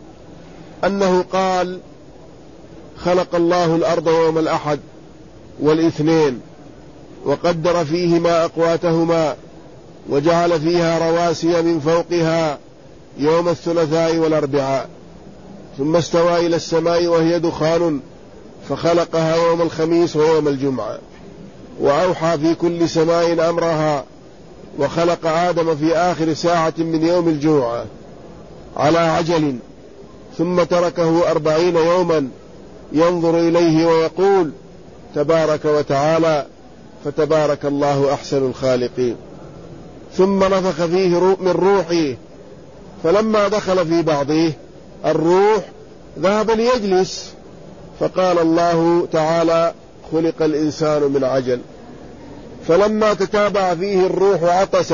أنه قال: خلق الله الأرض يوم الأحد والاثنين، وقدر فيهما أقواتهما، وجعل فيها رواسي من فوقها يوم الثلاثاء والأربعاء، ثم استوى إلى السماء وهي دخان، فخلقها يوم الخميس ويوم الجمعة، وأوحى في كل سماء أمرها، وخلق آدم في آخر ساعة من يوم الجمعة على عجل، ثم تركه 40 يوما ينظر إليه ويقول: تبارك وتعالى، فتبارك الله أحسن الخالقين. ثم نفخ فيه من روحه، فلما دخل في بعضه الروح ذهب ليجلس، فقال الله تعالى: خلق الإنسان من عجل. فلما تتابع فيه الروح عطس،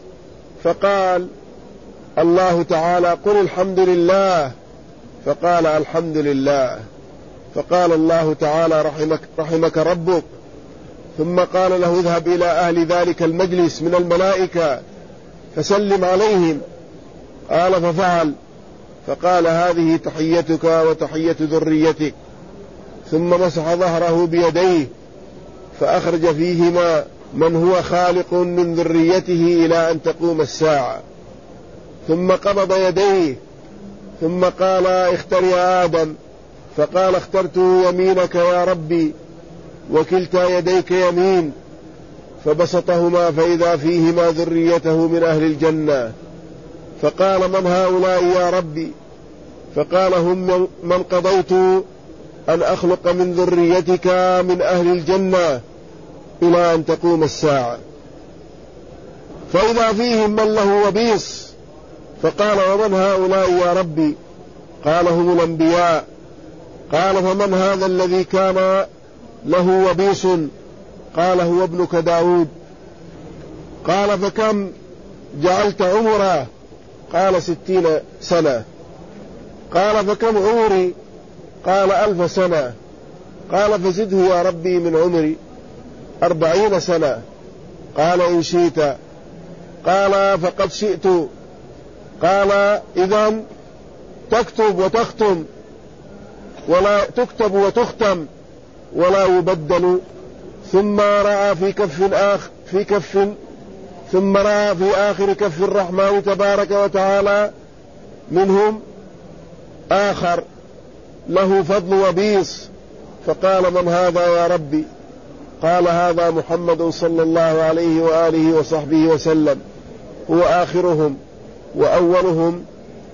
فقال الله تعالى: قل الحمد لله، فقال: الحمد لله. فقال الله تعالى: رحمك ربك. ثم قال له: اذهب إلى أهل ذلك المجلس من الملائكة فسلم عليهم. قال ففعل، فقال: هذه تحيتك وتحية ذريتك. ثم مسح ظهره بيديه فأخرج فيهما من هو خالق من ذريته إلى أن تقوم الساعة. ثم قبض يديه، ثم قال: اختر يا آدم. فقال: اخترت يمينك يا ربي، وكلتا يديك يمين. فبسطهما فإذا فيهما ذريته من أهل الجنة. فقال: من هؤلاء يا ربي؟ فقال: هم من قضيت أن أخلق من ذريتك من أهل الجنة إلى أن تقوم الساعة. فإذا فيهم من له وبيص، فقال ومن هؤلاء يا ربي؟ قال هم الأنبياء. قال فمن هذا الذي كان له وبيص؟ قال هو ابنك داود. قال فكم جعلت عمره؟ قال 60 سنة. قال فكم عمري؟ قال 1000 سنة. قال فزده يا ربي من عمري 40 سنة. قال إن شئت. قال فقد شئت. قال إذن تكتب وتختم، ولا تكتب وتختم ولا يبدل. ثم رأى ثم رأى في آخر كف الرحمن تبارك وتعالى منهم آخر له فضل وبيص، فقال من هذا يا ربي؟ قال هذا محمد صلى الله عليه وآله وصحبه وسلم، هو آخرهم وأولهم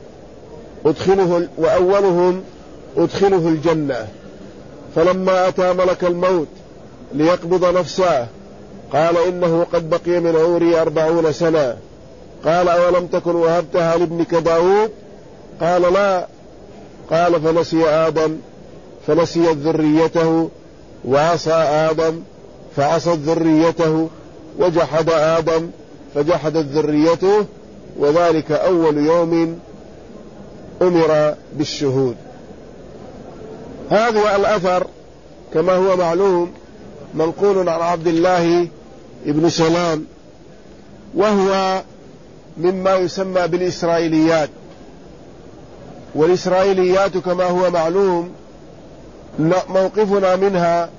أدخله الجنة. فلما أتى ملك الموت ليقبض نفسه قال إنه قد بقي من عمري 40 سنة. قال أولم تكن وهبتها لابنك داود؟ قال لا. قال فنسي آدم فنسيت ذريته، وعصى آدم فعصت ذريته، وجحد آدم فجحدت ذريته، وذلك أول يوم أمر بالشهود. هذا الأثر كما هو معلوم منقول عن عبد الله بن سلام، وهو مما يسمى بالإسرائيليات. والإسرائيليات كما هو معلوم موقفنا منها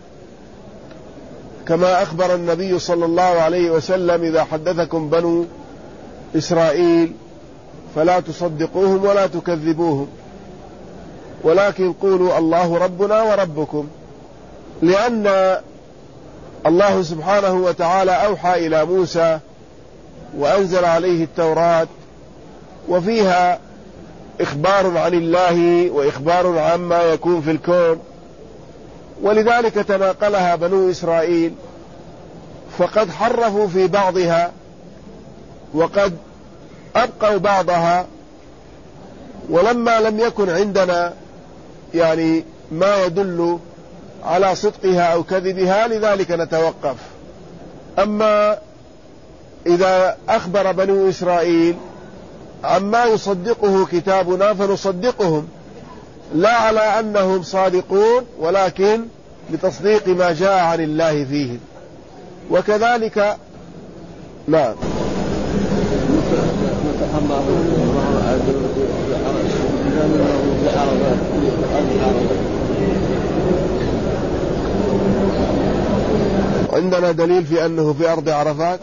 كما أخبر النبي صلى الله عليه وسلم: إذا حدثكم بنو إسرائيل فلا تصدقوهم ولا تكذبوهم، ولكن قولوا الله ربنا وربكم، لأن الله سبحانه وتعالى أوحى إلى موسى وأنزل عليه التوراة، وفيها إخبار عن الله وإخبار عما يكون في الكون، ولذلك تناقلها بنو إسرائيل، فقد حرفوا في بعضها وقد أبقوا بعضها. ولما لم يكن عندنا يعني ما يدل على صدقها أو كذبها لذلك نتوقف. أما إذا أخبر بنو إسرائيل عما يصدقه كتابنا فنصدقهم، لا على أنهم صادقون، ولكن بتصديق ما جاء عن الله فيهم. وكذلك نعم. عندنا دليل في أنه في أرض عرفات.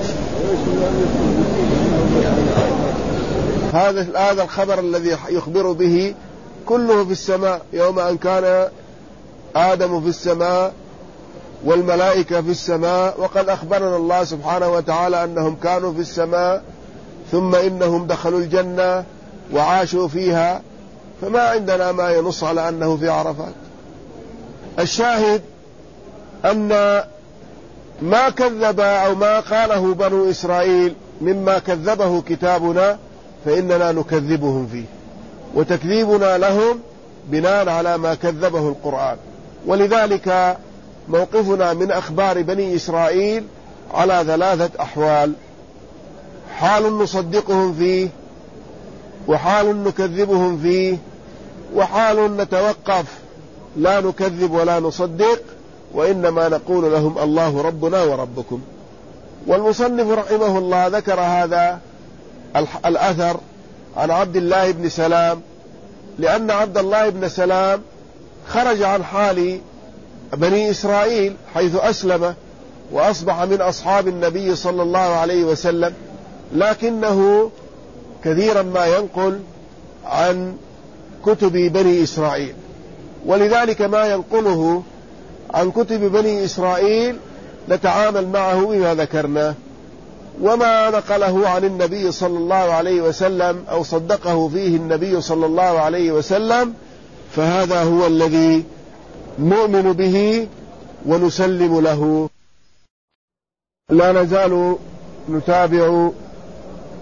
هذا الخبر الذي يخبر به كله في السماء، يوم أن كان آدم في السماء والملائكة في السماء، وقد أخبرنا الله سبحانه وتعالى أنهم كانوا في السماء ثم إنهم دخلوا الجنة وعاشوا فيها، فما عندنا ما ينص على أنه في عرفات. الشاهد أن ما كذب أو ما قاله بنو إسرائيل مما كذبه كتابنا فإننا نكذبهم فيه، وتكذيبنا لهم بناء على ما كذبه القرآن. ولذلك موقفنا من أخبار بني إسرائيل على 3 أحوال: حال نصدقهم فيه، وحال نكذبهم فيه، وحال نتوقف لا نكذب ولا نصدق، وإنما نقول لهم الله ربنا وربكم. والمصنف رحمه الله ذكر هذا الأثر عن عبد الله بن سلام، لأن عبد الله بن سلام خرج عن حال بني إسرائيل حيث أسلم وأصبح من أصحاب النبي صلى الله عليه وسلم، لكنه كثيرا ما ينقل عن كتب بني إسرائيل، ولذلك ما ينقله عن كتب بني إسرائيل نتعامل معه بما ذكرناه، وما نقله عن النبي صلى الله عليه وسلم أو صدقه فيه النبي صلى الله عليه وسلم فهذا هو الذي نؤمن به ونسلم له. لا نزال نتابع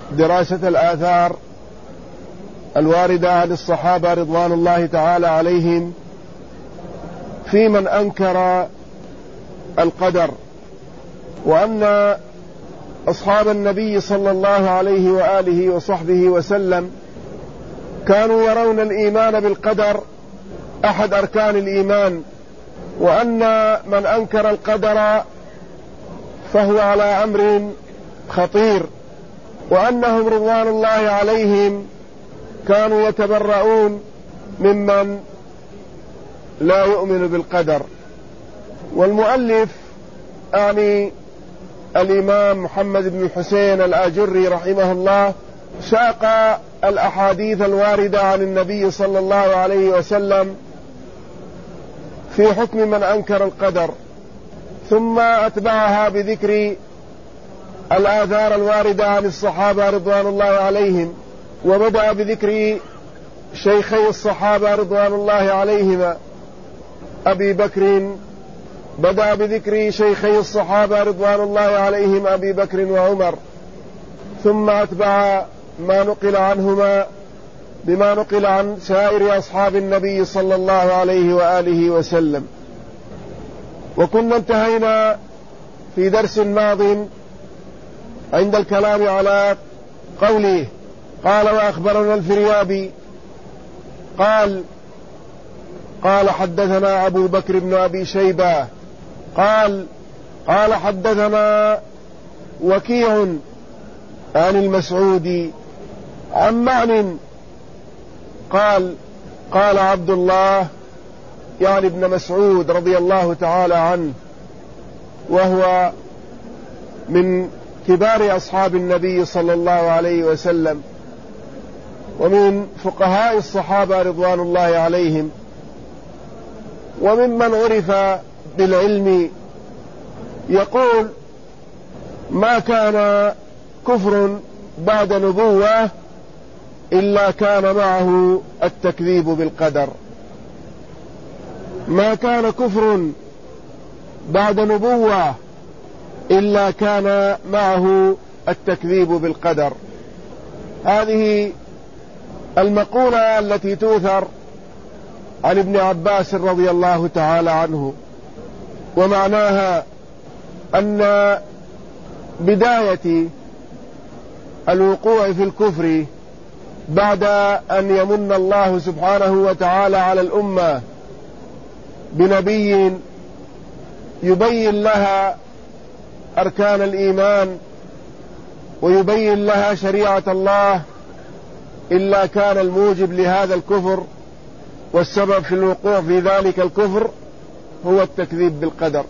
دراسة الآثار الواردة عن الصحابة رضوان الله تعالى عليهم في من أنكر القدر، وأن أصحاب النبي صلى الله عليه وآله وصحبه وسلم كانوا يرون الإيمان بالقدر أحد أركان الإيمان، وأن من أنكر القدر فهو على أمر خطير، وأنهم رضوان الله عليهم كانوا يتبرؤون ممن لا يؤمن بالقدر. والمؤلف يعني الإمام محمد بن الحسين الآجري رحمه الله ساق الأحاديث الواردة عن النبي صلى الله عليه وسلم في حكم من أنكر القدر، ثم أتبعها بذكر الآثار الواردة عن الصحابة رضوان الله عليهم، وبدأ بذكر شيخي الصحابة رضوان الله عليهما أبي بكر وعمر، ثم أتبع ما نقل عنهما بما نقل عن سائر أصحاب النبي صلى الله عليه وآله وسلم. وكنا انتهينا في درس ماض عند الكلام على قوله قال وأخبرنا الفريابي قال حدثنا أبو بكر بن أبي شيبة قال حدثنا وكيع عن المسعودي عن معن قال عبد الله يعني ابن مسعود رضي الله تعالى عنه، وهو من كبار أصحاب النبي صلى الله عليه وسلم ومن فقهاء الصحابة رضوان الله عليهم، وممن عرف بالعلم، يقول ما كان كفر بعد نبوة إلا كان معه التكذيب بالقدر. ما كان كفر بعد نبوة إلا كان معه التكذيب بالقدر. هذه المقولة التي تؤثر عن ابن عباس رضي الله تعالى عنه، ومعناها أن بداية الوقوع في الكفر بعد أن يمن الله سبحانه وتعالى على الأمة بنبي يبين لها أركان الإيمان ويبين لها شريعة الله، إلا كان الموجب لهذا الكفر والسبب في الوقوع في ذلك الكفر هو التكذيب بالقدر.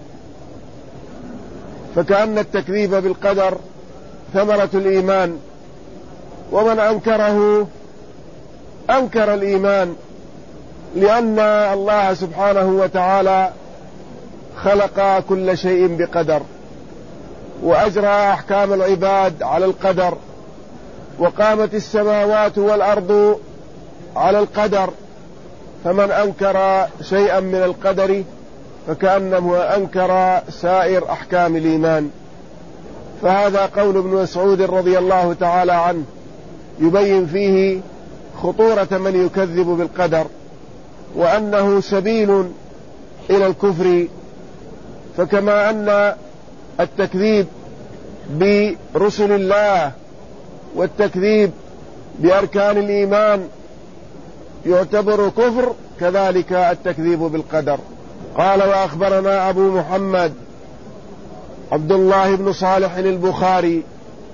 فكأن التكذيب بالقدر ثمرة الإيمان، ومن أنكره أنكر الإيمان، لأن الله سبحانه وتعالى خلق كل شيء بقدر، وأجرى أحكام العباد على القدر، وقامت السماوات والأرض على القدر، فمن أنكر شيئا من القدر فكأنه أنكر سائر أحكام الإيمان. فهذا قول ابن مسعود رضي الله تعالى عنه يبين فيه خطورة من يكذب بالقدر، وأنه سبيل إلى الكفر. فكما أن التكذيب برسل الله والتكذيب بأركان الإيمان يعتبر كفر، كذلك التكذيب بالقدر. قال وأخبرنا أبو محمد عبد الله بن صالح البخاري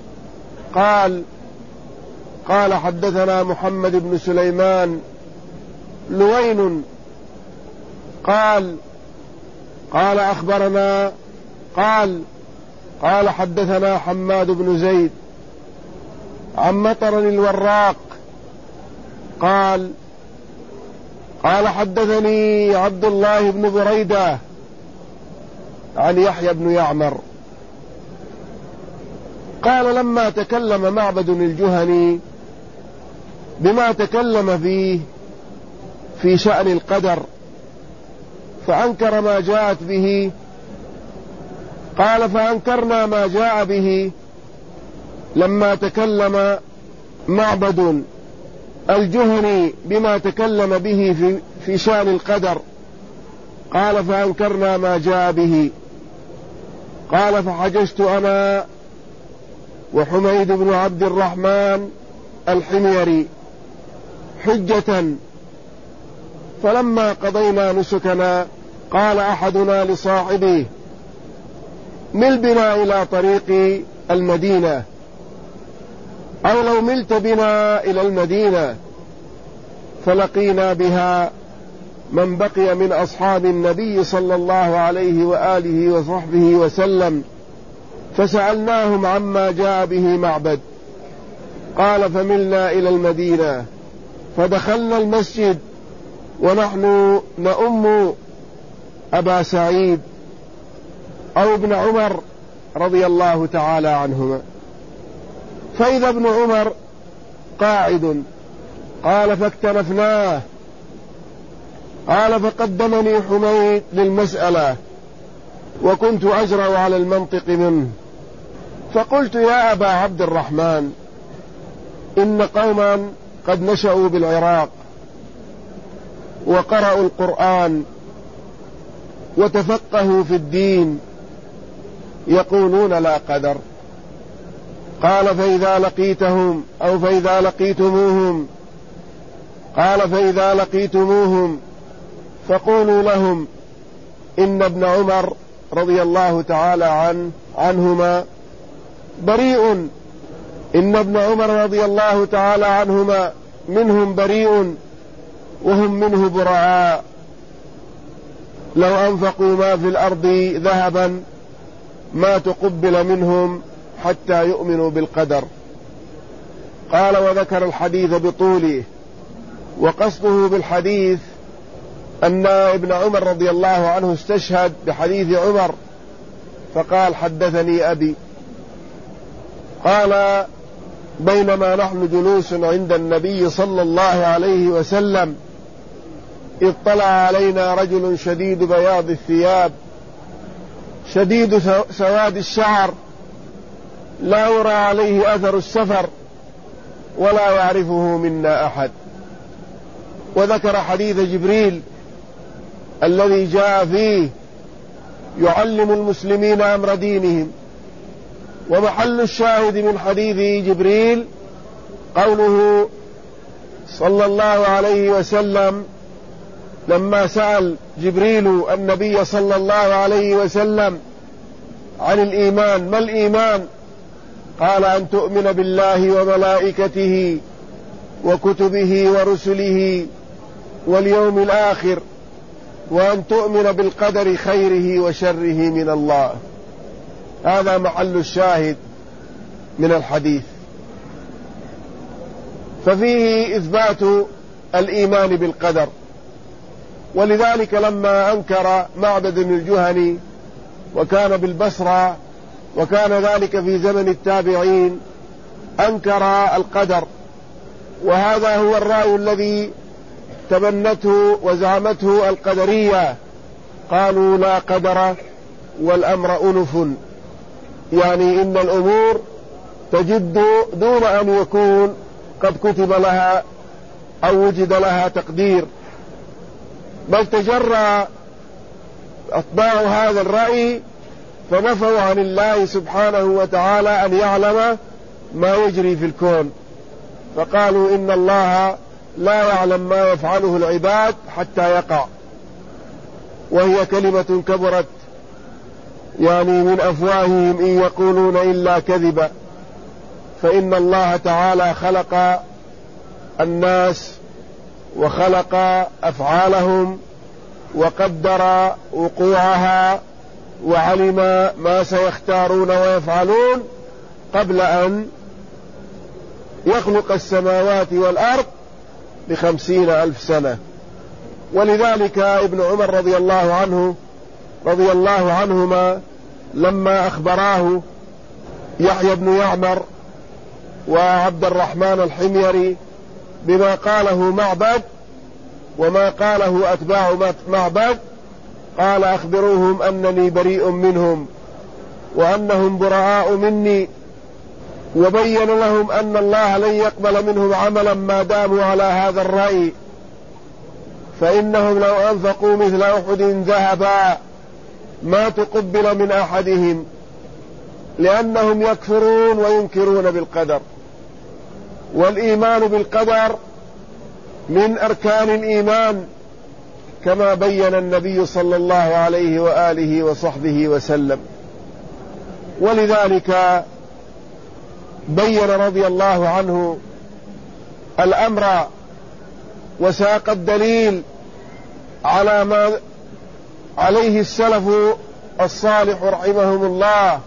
قال حدثنا محمد بن سليمان لوين قال أخبرنا قال حدثنا حماد بن زيد عن مطر الوراق قال حدثني عبد الله بن بريدة عن يحيى بن يعمر قال لما تكلم معبد الجهني بما تكلم فيه في شأن القدر فأنكر ما جاءت به، قال فأنكرنا ما جاء به لما تكلم معبد الجهني بما تكلم به في شأن القدر، قال فأنكرنا ما جاء به. قال فحججت أنا وحميد بن عبد الرحمن الحميري حجة، فلما قضينا نسكنا قال أحدنا لصاحبه مل بنا إلى طريق المدينة، أو لو ملت بنا إلى المدينة. فلقينا بها من بقي من أصحاب النبي صلى الله عليه وآله وصحبه وسلم، فسألناهم عما جاء به معبد. قال فملنا إلى المدينة، فدخلنا المسجد ونحن نؤم أبا سعيد أو ابن عمر رضي الله تعالى عنهما، فإذا ابن عمر قاعد. قال فاكتنفناه. قال فقدمني حميد للمسألة وكنت أجرأ على المنطق منه، فقلت يا أبا عبد الرحمن إن قوما قد نشأوا بالعراق وقرأوا القرآن وتفقهوا في الدين يقولون لا قدر. قال فإذا لقيتهم أو فإذا لقيتموهم، قال فإذا لقيتموهم فقولوا لهم إن ابن عمر رضي الله تعالى عنهما بريء، إن ابن عمر رضي الله تعالى عنهما منهم بريء وهم منه براء، لو أنفقوا ما في الأرض ذهبا ما تقبل منهم حتى يؤمنوا بالقدر. قال وذكر الحديث بطوله، وقصده بالحديث أن ابن عمر رضي الله عنه استشهد بحديث عمر فقال حدثني أبي. قال بينما نحن جلوس عند النبي صلى الله عليه وسلم اطلع علينا رجل شديد بياض الثياب شديد سواد الشعر، لا يرى عليه أثر السفر ولا يعرفه منا أحد. وذكر حديث جبريل الذي جاء فيه يعلم المسلمين أمر دينهم. ومحل الشاهد من حديث جبريل قوله صلى الله عليه وسلم لما سأل جبريل النبي صلى الله عليه وسلم عن الإيمان، ما الإيمان؟ قال أن تؤمن بالله وملائكته وكتبه ورسله واليوم الآخر، وأن تؤمن بالقدر خيره وشره من الله. هذا محل الشاهد من الحديث. ففيه إثبات الإيمان بالقدر. ولذلك لما أنكر معبد الجهني وكان بالبصرة وكان ذلك في زمن التابعين أنكر القدر، وهذا هو الرأي الذي تبنته وزعمته القدرية. قالوا لا قدر والأمر أنف، يعني إن الأمور تجد دون أن يكون قد كتب لها أو وجد لها تقدير، بل تجرى أتباع هذا الرأي فنفوا عن الله سبحانه وتعالى أن يعلم ما يجري في الكون، فقالوا إن الله لا يعلم ما يفعله العباد حتى يقع. وهي كلمة كبرت يعني من أفواههم إن يقولون إلا كذبا، فإن الله تعالى خلق الناس وخلق أفعالهم وقدر وقوعها وعلم ما سيختارون ويفعلون قبل أن يخلق السماوات والأرض ب50,000 سنة. ولذلك ابن عمر رضي الله عنهما لما أخبراه يحيى بن يعمر وعبد الرحمن الحميري بما قاله معبد وما قاله أتباع معبد، قال أخبروهم أنني بريء منهم وأنهم براء مني، وبين لهم أن الله لن يقبل منهم عملا ما داموا على هذا الرأي، فإنهم لو أنفقوا مثل أحد ذهبا ما تقبل من أحدهم، لأنهم يكفرون وينكرون بالقدر. والإيمان بالقدر من أركان الإيمان كما بين النبي صلى الله عليه وآله وصحبه وسلم. ولذلك بين رضي الله عنه الأمر وساق الدليل على ما عليه السلف الصالح رحمهم الله.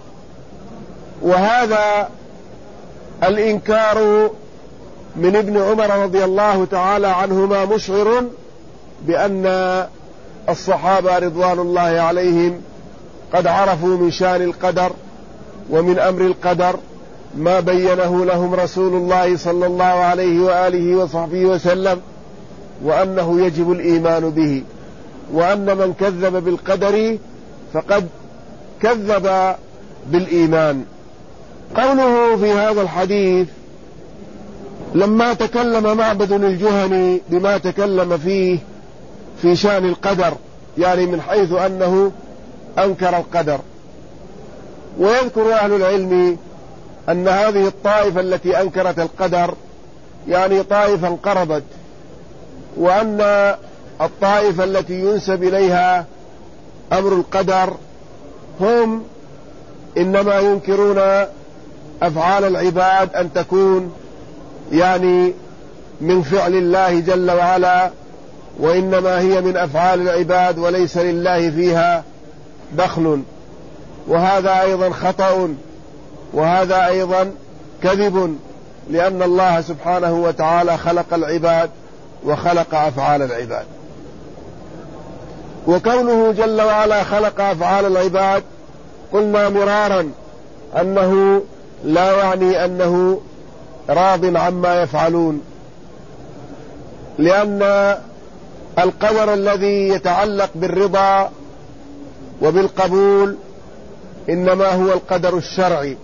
وهذا الإنكار من ابن عمر رضي الله تعالى عنهما مشعر بأن الصحابة رضوان الله عليهم قد عرفوا من شان القدر ومن أمر القدر ما بينه لهم رسول الله صلى الله عليه وآله وصحبه وسلم، وأنه يجب الإيمان به، وأن من كذب بالقدر فقد كذب بالإيمان. قوله في هذا الحديث لما تكلم معبد الجهني بما تكلم فيه في شان القدر، يعني من حيث أنه أنكر القدر. ويذكر أهل العلم أن هذه الطائفة التي أنكرت القدر يعني طائفة انقرضت، وأن الطائفة التي ينسب إليها أمر القدر هم إنما ينكرون أفعال العباد أن تكون يعني من فعل الله جل وعلا، وإنما هي من أفعال العباد وليس لله فيها دخل. وهذا أيضا خطأ، وهذا أيضا كذب، لأن الله سبحانه وتعالى خلق العباد وخلق أفعال العباد. وكونه جل وعلا خلق أفعال العباد قلنا مرارا أنه لا يعني أنه راض عما يفعلون، لأن القدر الذي يتعلق بالرضا وبالقبول إنما هو القدر الشرعي،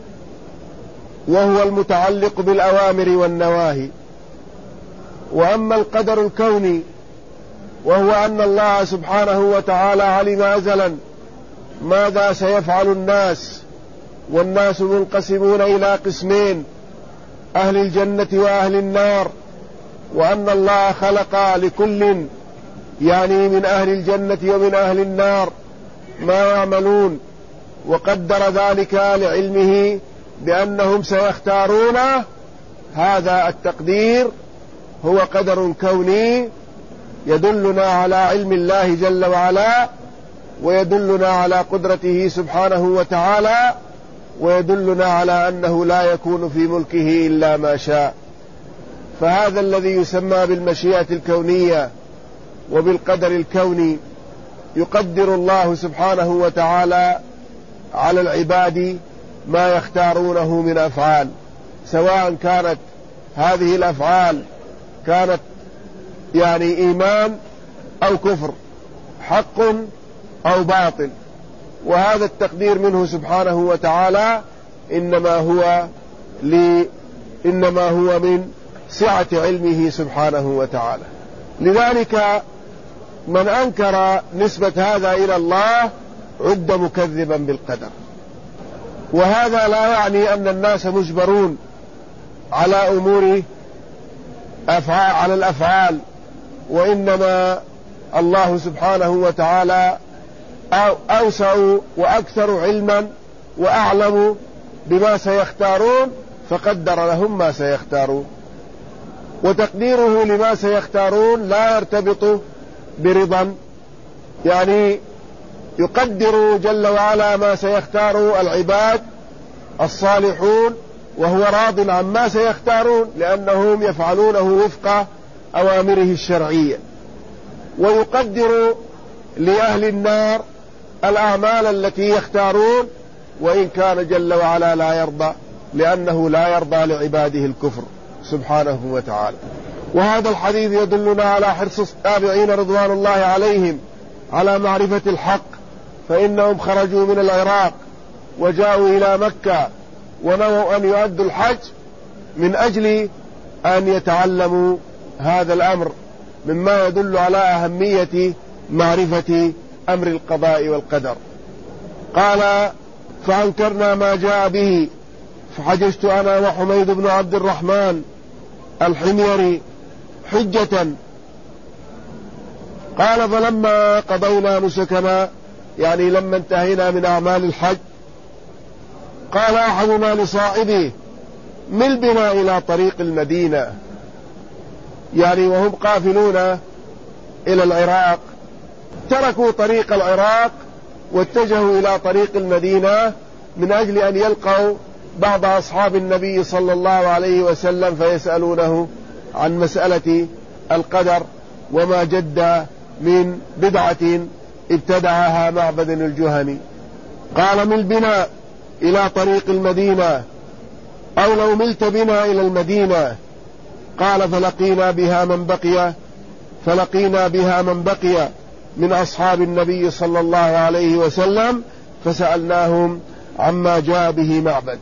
وهو المتعلق بالأوامر والنواهي. وأما القدر الكوني وهو أن الله سبحانه وتعالى علم أزلا ماذا سيفعل الناس، والناس منقسمون إلى قسمين، أهل الجنة وأهل النار، وأن الله خلق لكل يعني من أهل الجنة ومن أهل النار ما يعملون، وقدر ذلك لعلمه بأنهم سيختارون. هذا التقدير هو قدر كوني يدلنا على علم الله جل وعلا، ويدلنا على قدرته سبحانه وتعالى، ويدلنا على أنه لا يكون في ملكه إلا ما شاء. فهذا الذي يسمى بالمشيئة الكونية وبالقدر الكوني، يقدر الله سبحانه وتعالى على العباد ما يختارونه من أفعال، سواء كانت هذه الأفعال كانت يعني إيمان أو كفر، حق أو باطل. وهذا التقدير منه سبحانه وتعالى إنما هو من سعة علمه سبحانه وتعالى. لذلك من أنكر نسبة هذا إلى الله عد مكذبا بالقدر. وهذا لا يعني أن الناس مجبرون على أمور على الأفعال، وإنما الله سبحانه وتعالى أوسع وأكثر علما وأعلم بما سيختارون، فقدر لهم ما سيختارون. وتقديره لما سيختارون لا يرتبط برضا، يعني يقدر جل وعلا ما سيختار العباد الصالحون وهو راض عما سيختارون، لأنهم يفعلونه وفق أوامره الشرعية. ويقدر لأهل النار الأعمال التي يختارون، وإن كان جل وعلا لا يرضى، لأنه لا يرضى لعباده الكفر سبحانه وتعالى. وهذا الحديث يدلنا على حرص التابعين رضوان الله عليهم على معرفة الحق، فإنهم خرجوا من العراق وجاءوا إلى مكة ونووا أن يؤدوا الحج من أجل أن يتعلموا هذا الأمر، مما يدل على أهمية معرفة أمر القضاء والقدر. قال: فأنكرنا ما جاء به فحججت أنا وحميد بن عبد الرحمن الحميري حجة. قال: فلما قضينا نسكنا، يعني لما انتهينا من أعمال الحج، قال أحدنا لصاحبه: مل بنا إلى طريق المدينة، يعني وهم قافلون إلى العراق تركوا طريق العراق واتجهوا إلى طريق المدينة من أجل أن يلقوا بعض أصحاب النبي صلى الله عليه وسلم فيسألونه عن مسألة القدر وما جد من بدعة ابتدعها معبد الجهني. قال: مل بنا إلى طريق المدينة، أو لو ملت بنا إلى المدينة. قال: فلقينا بها من بقي من أصحاب النبي صلى الله عليه وسلم فسألناهم عما جاء به معبد.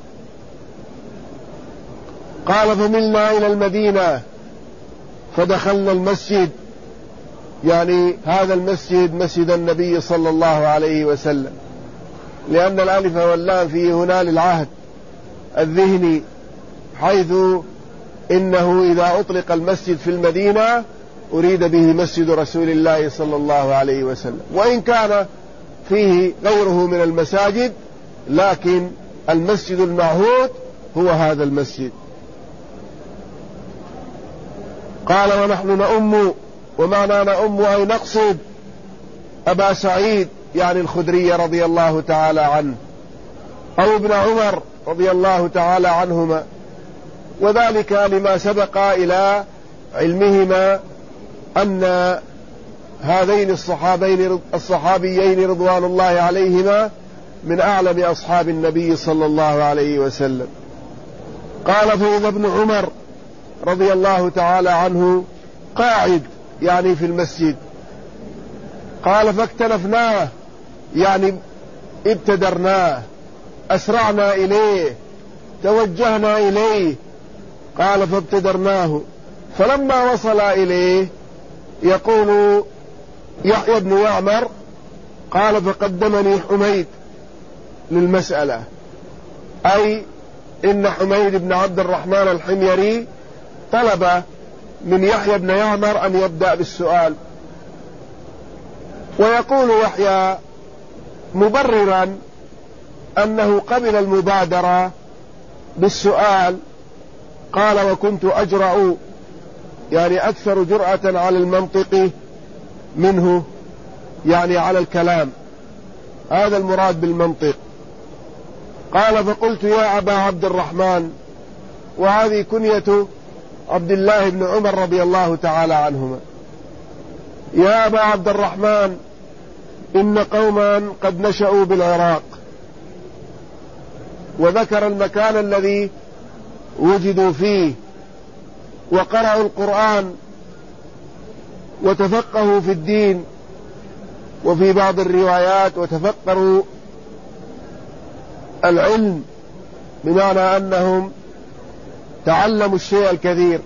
قال: فملنا إلى المدينة فدخلنا المسجد، يعني هذا المسجد مسجد النبي صلى الله عليه وسلم، لأن الألف واللام فيه هنا للعهد الذهني، حيث إنه إذا أطلق المسجد في المدينة أريد به مسجد رسول الله صلى الله عليه وسلم، وإن كان فيه غيره من المساجد، لكن المسجد المعهود هو هذا المسجد. قال: ونحن نؤم، ومعنى نؤم أي نقصد أبا سعيد يعني الخدري رضي الله تعالى عنه، أو ابن عمر رضي الله تعالى عنهما، وذلك لما سبق إلى علمهما أن هذين الصحابيين رضوان الله عليهما من أعلم أصحاب النبي صلى الله عليه وسلم. قال: فإذا ابن عمر رضي الله تعالى عنه قاعد يعني في المسجد. قال: فاكتنفناه يعني ابتدرناه، أسرعنا إليه، توجهنا إليه. قال: فابتدرناه، فلما وصل إليه يقول يحيى بن يعمر: قال: فقدمني حميد للمسألة، أي إن حميد بن عبد الرحمن الحميري طلب من يحيى بن يعمر أن يبدأ بالسؤال. ويقول يحيى مبررا أنه قبل المبادرة بالسؤال، قال: وكنت أجرأ، يعني أكثر جرأة على المنطق منه، يعني على الكلام، هذا المراد بالمنطق. قال: فقلت: يا أبا عبد الرحمن، وهذه كنية عبد الله بن عمر رضي الله تعالى عنهما، يا أبا عبد الرحمن، إن قوما قد نشأوا بالعراق، وذكر المكان الذي وجدوا فيه، وقرأوا القرآن وتفقهوا في الدين، وفي بعض الروايات وتفقروا العلم، بمعنى أنهم تعلموا الشيء الكثير.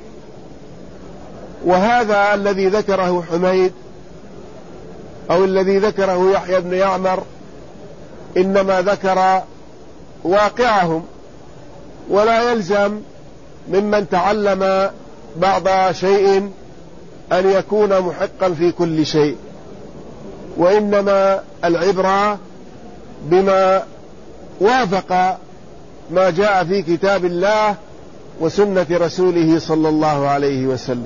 وهذا الذي ذكره حميد أو الذي ذكره يحيى بن يعمر إنما ذكر واقعهم، ولا يلزم ممن تعلم بعض شيء أن يكون محقا في كل شيء، وإنما العبرة بما وافق ما جاء في كتاب الله وسنة رسوله صلى الله عليه وسلم.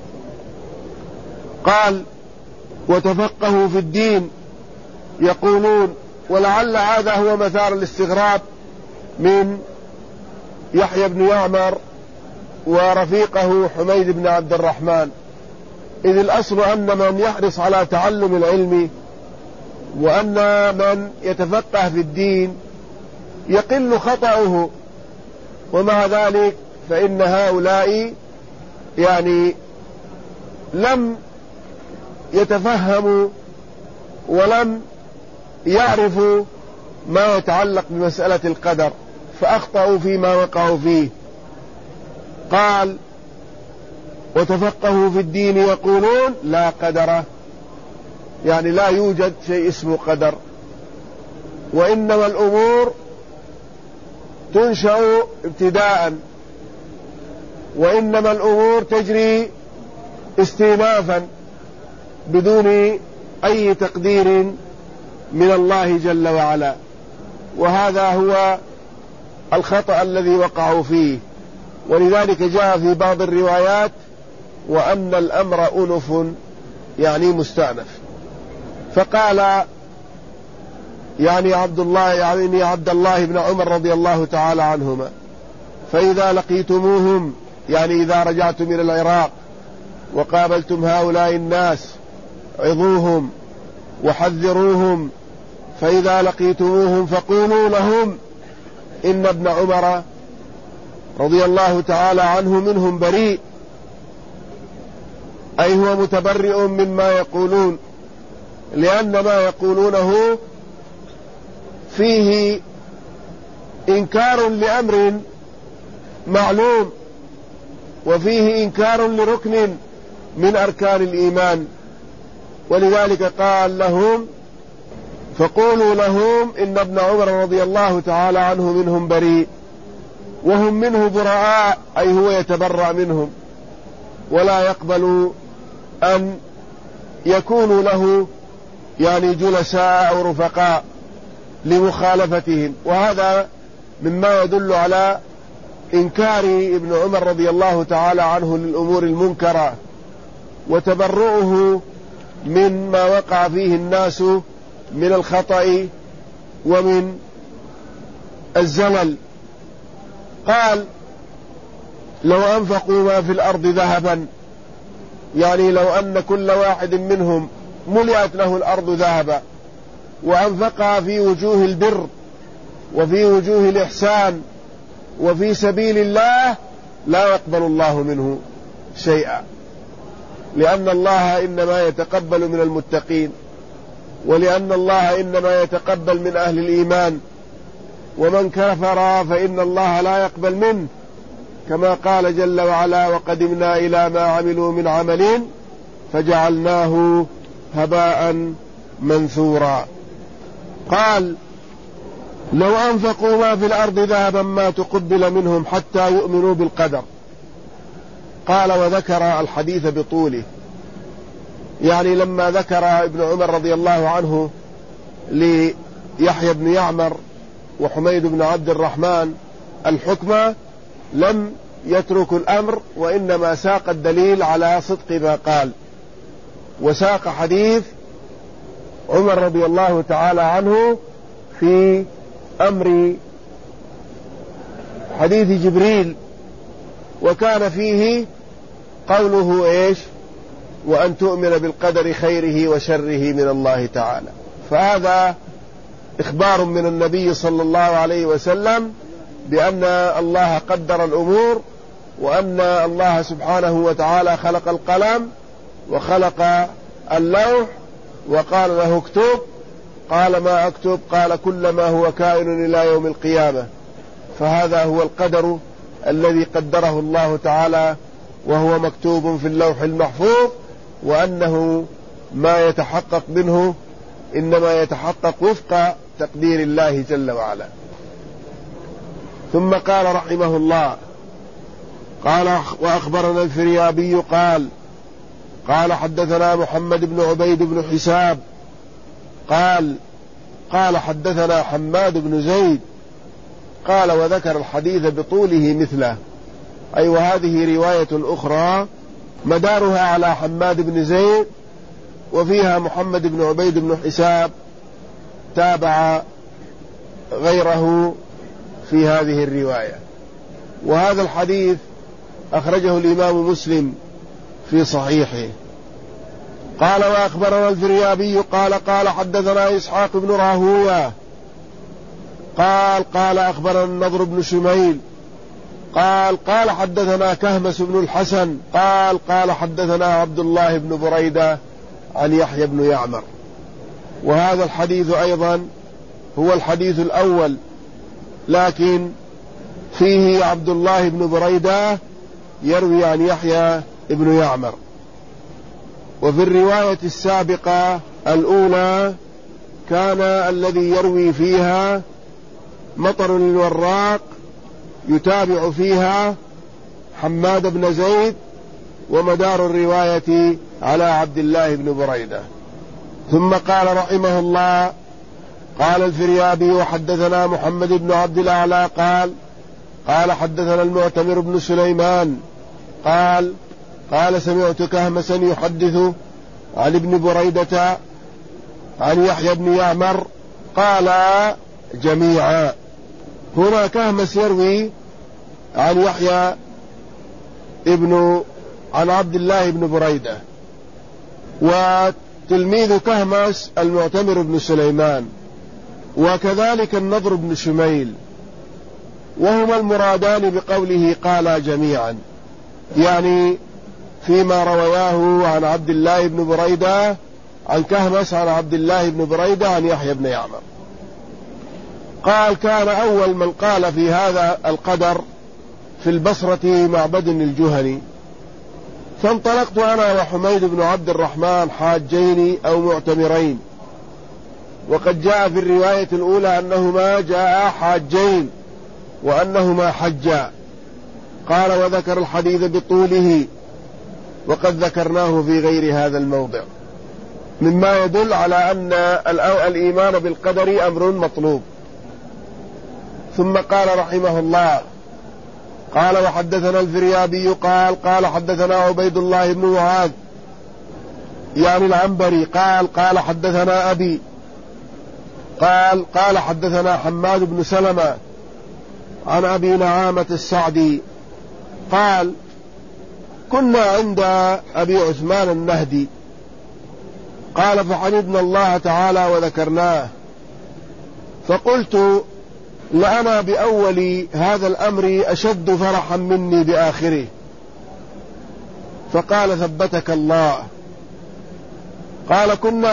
قال: وتفقهوا في الدين، يقولون، ولعل هذا هو مثار الاستغراب من يحيى بن يعمر ورفيقه حميد بن عبد الرحمن، إذ الأصل أن من يحرص على تعلم العلم وأن من يتفقه في الدين يقل خطأه، ومع ذلك فإن هؤلاء يعني لم يتفهموا ولم يعرفوا ما يتعلق بمسألة القدر، فأخطأوا فيما وقعوا فيه. قال: وتفقهوا في الدين يقولون لا قدر، يعني لا يوجد شيء اسمه قدر، وإنما الأمور تنشأ ابتداء، وإنما الأمور تجري استئنافا بدون أي تقدير من الله جل وعلا. وهذا هو الخطأ الذي وقعوا فيه. ولذلك جاء في بعض الروايات: وأن الأمر أنف، يعني مستأنف. فقال يعني عبد الله بن عمر رضي الله تعالى عنهما: فإذا لقيتموهم، يعني إذا رجعتم إلى العراق وقابلتم هؤلاء الناس عظوهم وحذروهم، فإذا لقيتموهم فقولوا لهم إن ابن عمر رضي الله تعالى عنه منهم بريء، أي هو متبرئ مما يقولون، لأن ما يقولونه فيه إنكار لأمر معلوم، وفيه إنكار لركن من أركان الإيمان. ولذلك قال لهم: فقولوا لهم إن ابن عمر رضي الله تعالى عنه منهم بريء، وهم منه براء، أي هو يتبرأ منهم، ولا يقبل أن يكونوا له يعني جلساء أو رفقاء لمخالفتهم. وهذا مما يدل على إنكار ابن عمر رضي الله تعالى عنه للأمور المنكرة، وتبرؤه مما وقع فيه الناس من الخطأ ومن الزلل. قال: لو أنفقوا ما في الأرض ذهبا، يعني لو أن كل واحد منهم ملئت له الأرض ذهبا وأنفقها في وجوه البر وفي وجوه الإحسان وفي سبيل الله، لا يقبل الله منه شيئا، لأن الله إنما يتقبل من المتقين، ولأن الله إنما يتقبل من أهل الإيمان، ومن كفر فإن الله لا يقبل منه، كما قال جل وعلا: وقدمنا إلى ما عملوا من عمل فجعلناه هباء منثورا. قال: لو أنفقوا ما في الأرض ذهبا ما تقبل منهم حتى يؤمنوا بالقدر. قال: وذكر الحديث بطوله، يعني لما ذكر ابن عمر رضي الله عنه ليحيى بن يعمر وحميد بن عبد الرحمن الحكمة، لم يتركوا الأمر، وإنما ساق الدليل على صدق ما قال، وساق حديث عمر رضي الله تعالى عنه في أمر حديث جبريل، وكان فيه قوله إيش: وأن تؤمن بالقدر خيره وشره من الله تعالى. فهذا إخبار من النبي صلى الله عليه وسلم بأن الله قدر الأمور، وأن الله سبحانه وتعالى خلق القلم وخلق اللوح وقال له اكتب، قال: ما أكتب؟ قال: كل ما هو كائن إلى يوم القيامة. فهذا هو القدر الذي قدره الله تعالى، وهو مكتوب في اللوح المحفوظ، وأنه ما يتحقق منه إنما يتحقق وفق تقدير الله جل وعلا. ثم قال رحمه الله: قال: وأخبرنا الفريابي قال حدثنا محمد بن عبيد بن حساب قال حدثنا حماد بن زيد قال، وذكر الحديث بطوله مثله، أي وهذه رواية أخرى مدارها على حماد بن زيد، وفيها محمد بن عبيد بن حساب تابع غيره في هذه الرواية. وهذا الحديث أخرجه الإمام مسلم في صحيحه. قال: وأخبرنا الفريابي قال حدثنا إسحاق بن راهويه قال أخبرنا النضر بن شميل قال حدثنا كهمس بن الحسن قال حدثنا عبد الله بن بريدة عن يحيى بن يعمر. وهذا الحديث أيضا هو الحديث الأول، لكن فيه عبد الله بن بريدة يروي عن يحيى بن يعمر. وفي الرواية السابقة الأولى كان الذي يروي فيها مطر الوراق يتابع فيها حماد بن زيد، ومدار الرواية على عبد الله بن بريدة. ثم قال رحمه الله: قال الفريابي: وحدثنا محمد بن عبد الأعلى قال حدثنا المعتمر بن سليمان قال سمعت كهمسا يحدث عن ابن بريدة عن يحيى بن يعمر قال جميعا. هنا كهمس يروي عن يحيى عن عبد الله بن بريدة، وتلميذ كهمس المعتمر بن سليمان، وكذلك النضر بن شميل، وهما المرادان بقوله قال جميعا، يعني فيما روياه عن عبد الله بن بريدة عن كهمس عن عبد الله بن بريدة عن يحيى بن يعمر. قال: كان أول من قال في هذا القدر في البصرة معبد الجهني، فانطلقت أنا وحميد بن عبد الرحمن حاجين أو معتمرين، وقد جاء في الرواية الأولى أنهما جاء حاجين وأنهما حجا. قال: وذكر الحديث بطوله، وقد ذكرناه في غير هذا الموضع، مما يدل على أن الإيمان بالقدر أمر مطلوب. ثم قال رحمه الله: قال: وحدثنا الفريابي قال حدثنا عبيد الله بن معاذ يعني العنبري قال حدثنا أبي قال حدثنا حماد بن سلمة عن أبي نعامة السعدي قال: كنا عند أبي عثمان النهدي، قال: فحمدنا الله تعالى وذكرناه، فقلت: لأنا بأول هذا الأمر أشد فرحا مني بآخره. فقال: ثبتك الله. قال: كنا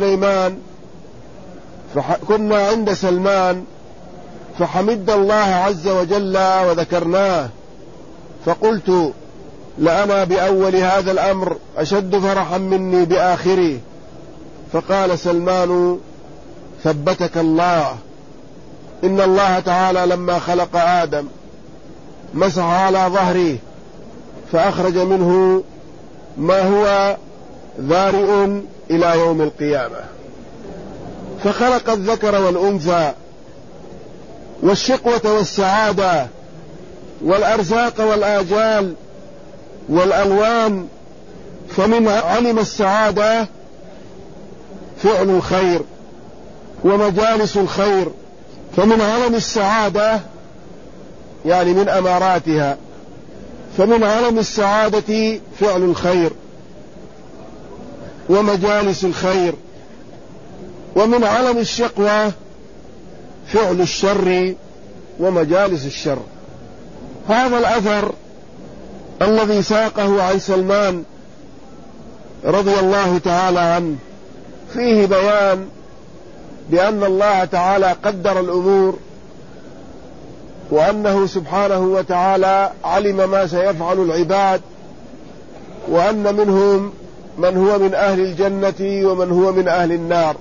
عند سلمان فحمد الله عز وجل وذكرناه، فقلت: لأنا بأول هذا الأمر أشد فرحا مني بآخره. فقال سلمان: ثبتك الله. إن الله تعالى لما خلق آدم مسح على ظهره فأخرج منه ما هو ذارئ إلى يوم القيامة، فخلق الذكر والأنثى والشقوة والسعادة والأرزاق والآجال والألوان. فمن علم السعادة فعل الخير ومجالس الخير، فمن علم السعادة يعني من أماراتها، فمن علم السعادة فعل الخير ومجالس الخير، ومن علم الشقوة فعل الشر ومجالس الشر. هذا الأثر الذي ساقه عن سلمان رضي الله تعالى عنه فيه بيان بأن الله تعالى قدر الأمور، وأنه سبحانه وتعالى علم ما سيفعل العباد، وأن منهم من هو من أهل الجنة ومن هو من أهل النار،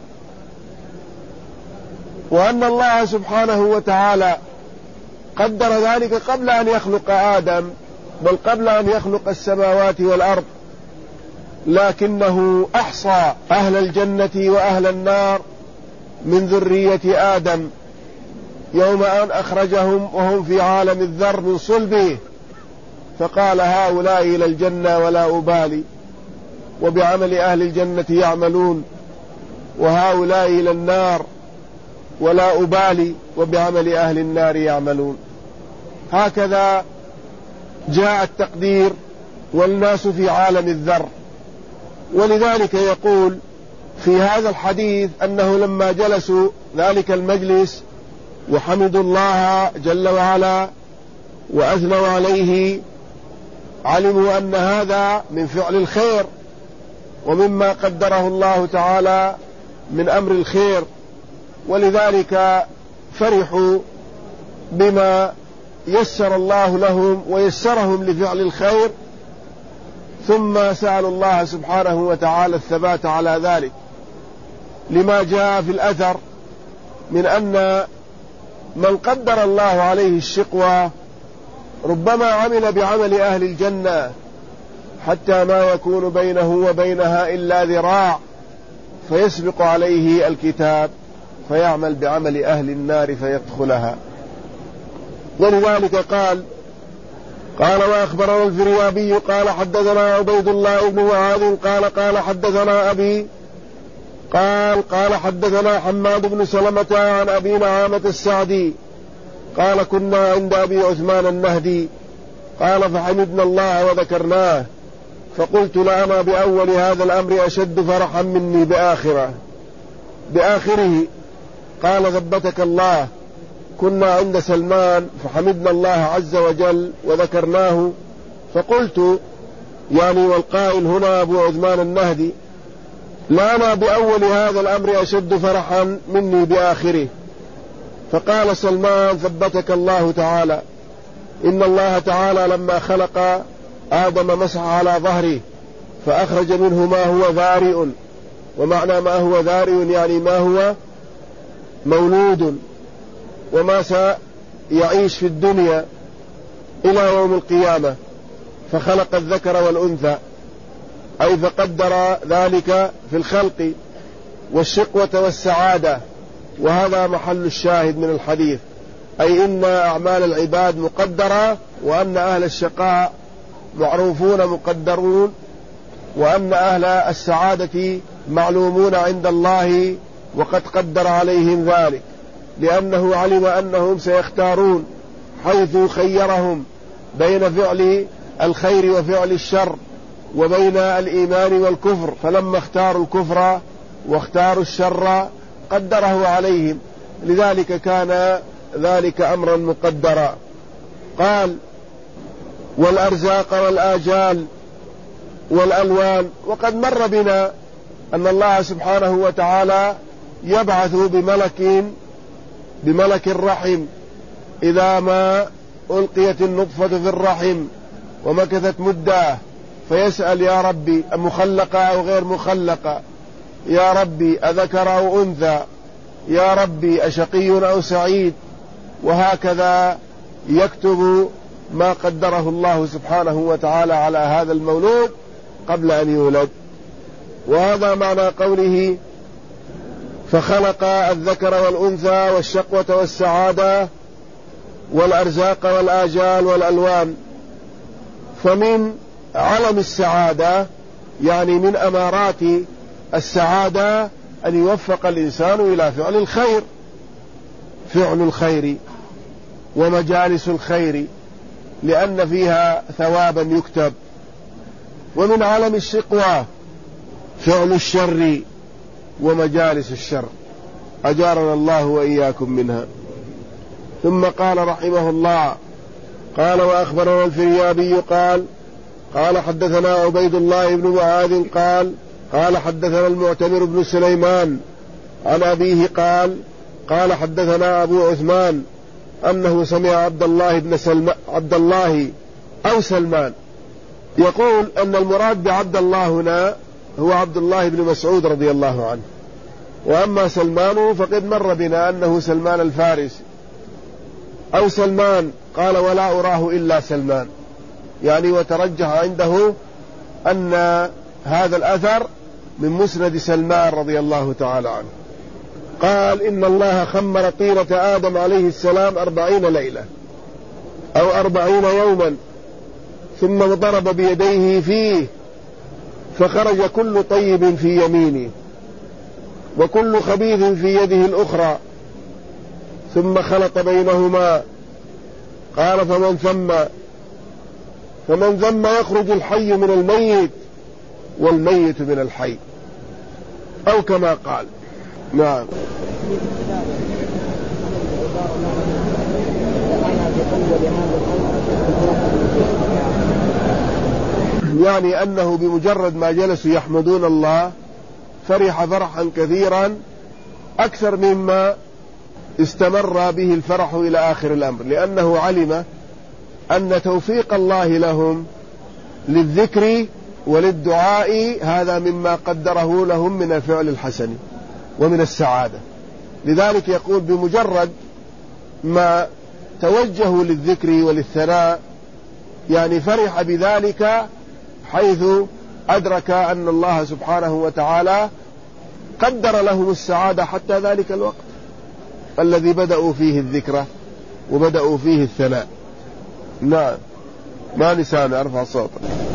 وأن الله سبحانه وتعالى قدر ذلك قبل أن يخلق آدم، بل قبل أن يخلق السماوات والأرض، لكنه أحصى أهل الجنة وأهل النار من ذرية آدم يوم أن أخرجهم وهم في عالم الذر من صلبه، فقال: هؤلاء إلى الجنة ولا أبالي، وبعمل أهل الجنة يعملون، وهؤلاء إلى النار ولا أبالي، وبعمل أهل النار يعملون. هكذا جاء التقدير، والناس في عالم الذر. ولذلك يقول في هذا الحديث أنه لما جلسوا ذلك المجلس وحمدوا الله جل وعلا وأثنوا عليه، علموا أن هذا من فعل الخير ومما قدره الله تعالى من أمر الخير، ولذلك فرحوا بما يسر الله لهم ويسرهم لفعل الخير، ثم سألوا الله سبحانه وتعالى الثبات على ذلك، لما جاء في الأثر من أن من قدر الله عليه الشقوى ربما عمل بعمل أهل الجنة حتى ما يكون بينه وبينها إلا ذراع، فيسبق عليه الكتاب فيعمل بعمل أهل النار فيدخلها. ولذلك قال وأخبرنا الفريابي قال حدثنا عبيد الله بن معاذ قال حدثنا أبي قال حدثنا حماد بن سلمة عن أبي نعامة السعدي قال كنا عند أبي عثمان النهدي قال فحمدنا الله وذكرناه، فقلت لأنا بأول هذا الأمر أشد فرحا مني بآخره. قال ثبتك الله، كنا عند سلمان فحمدنا الله عز وجل وذكرناه، فقلت يعني والقائل هنا أبو عثمان النهدي لأنا بأول هذا الأمر أشد فرحا مني بآخره. فقال سلمان ثبتك الله تعالى، إن الله تعالى لما خلق آدم مسح على ظهره فأخرج منه ما هو ذارئ، ومعنى ما هو ذارئ يعني ما هو مولود وما سيعيش في الدنيا إلى يوم القيامة، فخلق الذكر والأنثى، أي فقدر ذلك في الخلق والشقوة والسعادة، وهذا محل الشاهد من الحديث، أي إن أعمال العباد مقدرة، وأن أهل الشقاء معروفون مقدرون، وأن أهل السعادة معلومون عند الله وقد قدر عليهم ذلك، لأنه علم أنهم سيختارون حيث خيرهم بين فعل الخير وفعل الشر وبين الإيمان والكفر، فلما اختاروا الكفر واختاروا الشر قدره عليهم، لذلك كان ذلك أمرا مقدرا. قال والأرزاق والآجال والألوان. وقد مر بنا أن الله سبحانه وتعالى يبعث بملك الرحم إذا ما ألقيت النطفة في الرحم ومكثت مدة، فيسأل يا ربي مخلقة أو غير مخلقة، يا ربي أذكر أو أنثى، يا ربي أشقي أو سعيد، وهكذا يكتب ما قدره الله سبحانه وتعالى على هذا المولود قبل أن يولد. وهذا معنى قوله فخلق الذكر والأنثى والشقوة والسعادة والأرزاق والآجال والألوان. فمن علم السعادة يعني من أمارات السعادة أن يوفق الإنسان إلى فعل الخير، فعل الخير ومجالس الخير، لأن فيها ثوابا يكتب. ومن علم الشقوى فعل الشر ومجالس الشر، أجارنا الله وإياكم منها. ثم قال رحمه الله قال وأخبرنا الفريابي قال حدثنا عبيد الله بن معاذ قال حدثنا المعتمر بن سليمان عن أبيه قال حدثنا أبو عثمان أنه سمع عبد الله أو سلمان يقول أن المراد بعبد الله هنا هو عبد الله بن مسعود رضي الله عنه، وأما سلمان فقد مر بنا أنه سلمان الفارسي أو سلمان. قال ولا أراه إلا سلمان، يعني وترجح عنده أن هذا الأثر من مسند سلمان رضي الله تعالى عنه. قال إن الله خمر طينة آدم عليه السلام 40 ليلة أو 40 يوما، ثم ضرب بيديه فيه فخرج كل طيب في يمينه وكل خبيث في يده الأخرى، ثم خلط بينهما. قال فمن ثم يخرج الحي من الميت والميت من الحي، أو كما قال. نعم. يعني أنه بمجرد ما جلسوا يحمدون الله فرح فرحا كثيرا أكثر مما استمر به الفرح إلى آخر الأمر، لأنه علم أن توفيق الله لهم للذكر وللدعاء هذا مما قدره لهم من الفعل الحسن ومن السعادة. لذلك يقول بمجرد ما توجهوا للذكر وللثناء يعني فرح بذلك، حيث أدرك أن الله سبحانه وتعالى قدر لهم السعادة حتى ذلك الوقت الذي بدأوا فيه الذكر وبدأوا فيه الثناء. نعم. ما لساني أرفع صوتك.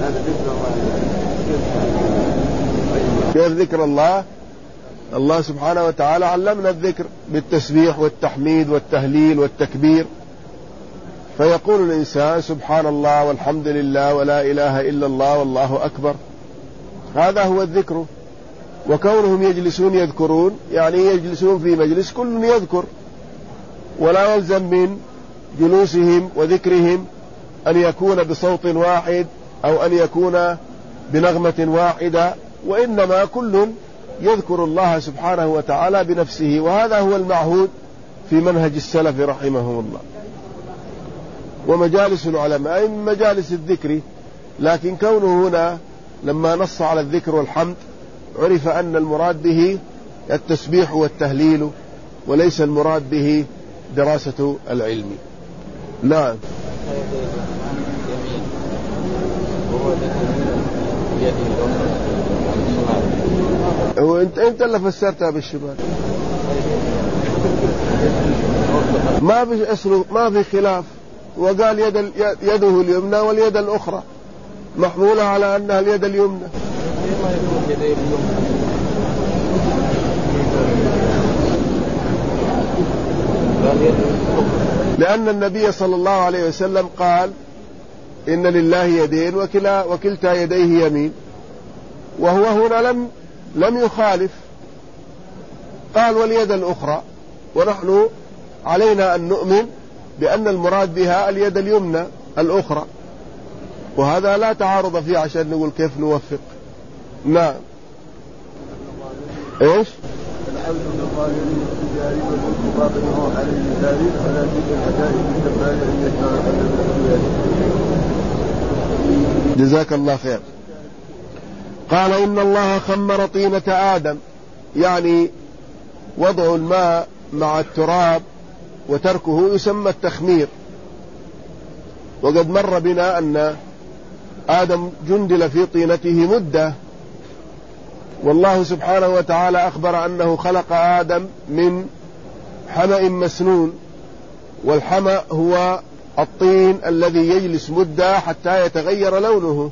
كيف ذكر الله؟ الله سبحانه وتعالى علمنا الذكر بالتسبيح والتحميد والتهليل والتكبير، فيقول الإنسان سبحان الله والحمد لله ولا إله إلا الله والله أكبر، هذا هو الذكر. وكونهم يجلسون يذكرون يعني يجلسون في مجلس كل يذكر، ولا يلزم من جلوسهم وذكرهم أن يكون بصوت واحد أو أن يكون بنغمة واحدة، وإنما كل يذكر الله سبحانه وتعالى بنفسه، وهذا هو المعهود في منهج السلف رحمهم الله. ومجالس العلماء من مجالس الذكر، لكن كونه هنا لما نص على الذكر والحمد عرف أن المراد به التسبيح والتهليل وليس المراد به دراسة العلم. نعم. انت اللي فسرتها بالشمال، ما في خلاف، وقال يده اليمنى واليد الأخرى محمولة على أنها اليد اليمنى. لأن النبي صلى الله عليه وسلم قال إن لله يدين وكلتا يديه يمين، وهو هنا لم يخالف، قال واليد الأخرى، ونحن علينا أن نؤمن بأن المراد بها اليد اليمنى الأخرى، وهذا لا تعارض فيه عشان نقول كيف نوفق. نعم. ايش؟ جزاك الله خير. قال إن الله خمر طينة آدم، يعني وضع الماء مع التراب وتركه يسمى التخمير. وقد مر بنا أن آدم جندل في طينته مدة، والله سبحانه وتعالى أخبر أنه خلق آدم من حمأ مسنون، والحمأ هو الطين الذي يجلس مدة حتى يتغير لونه.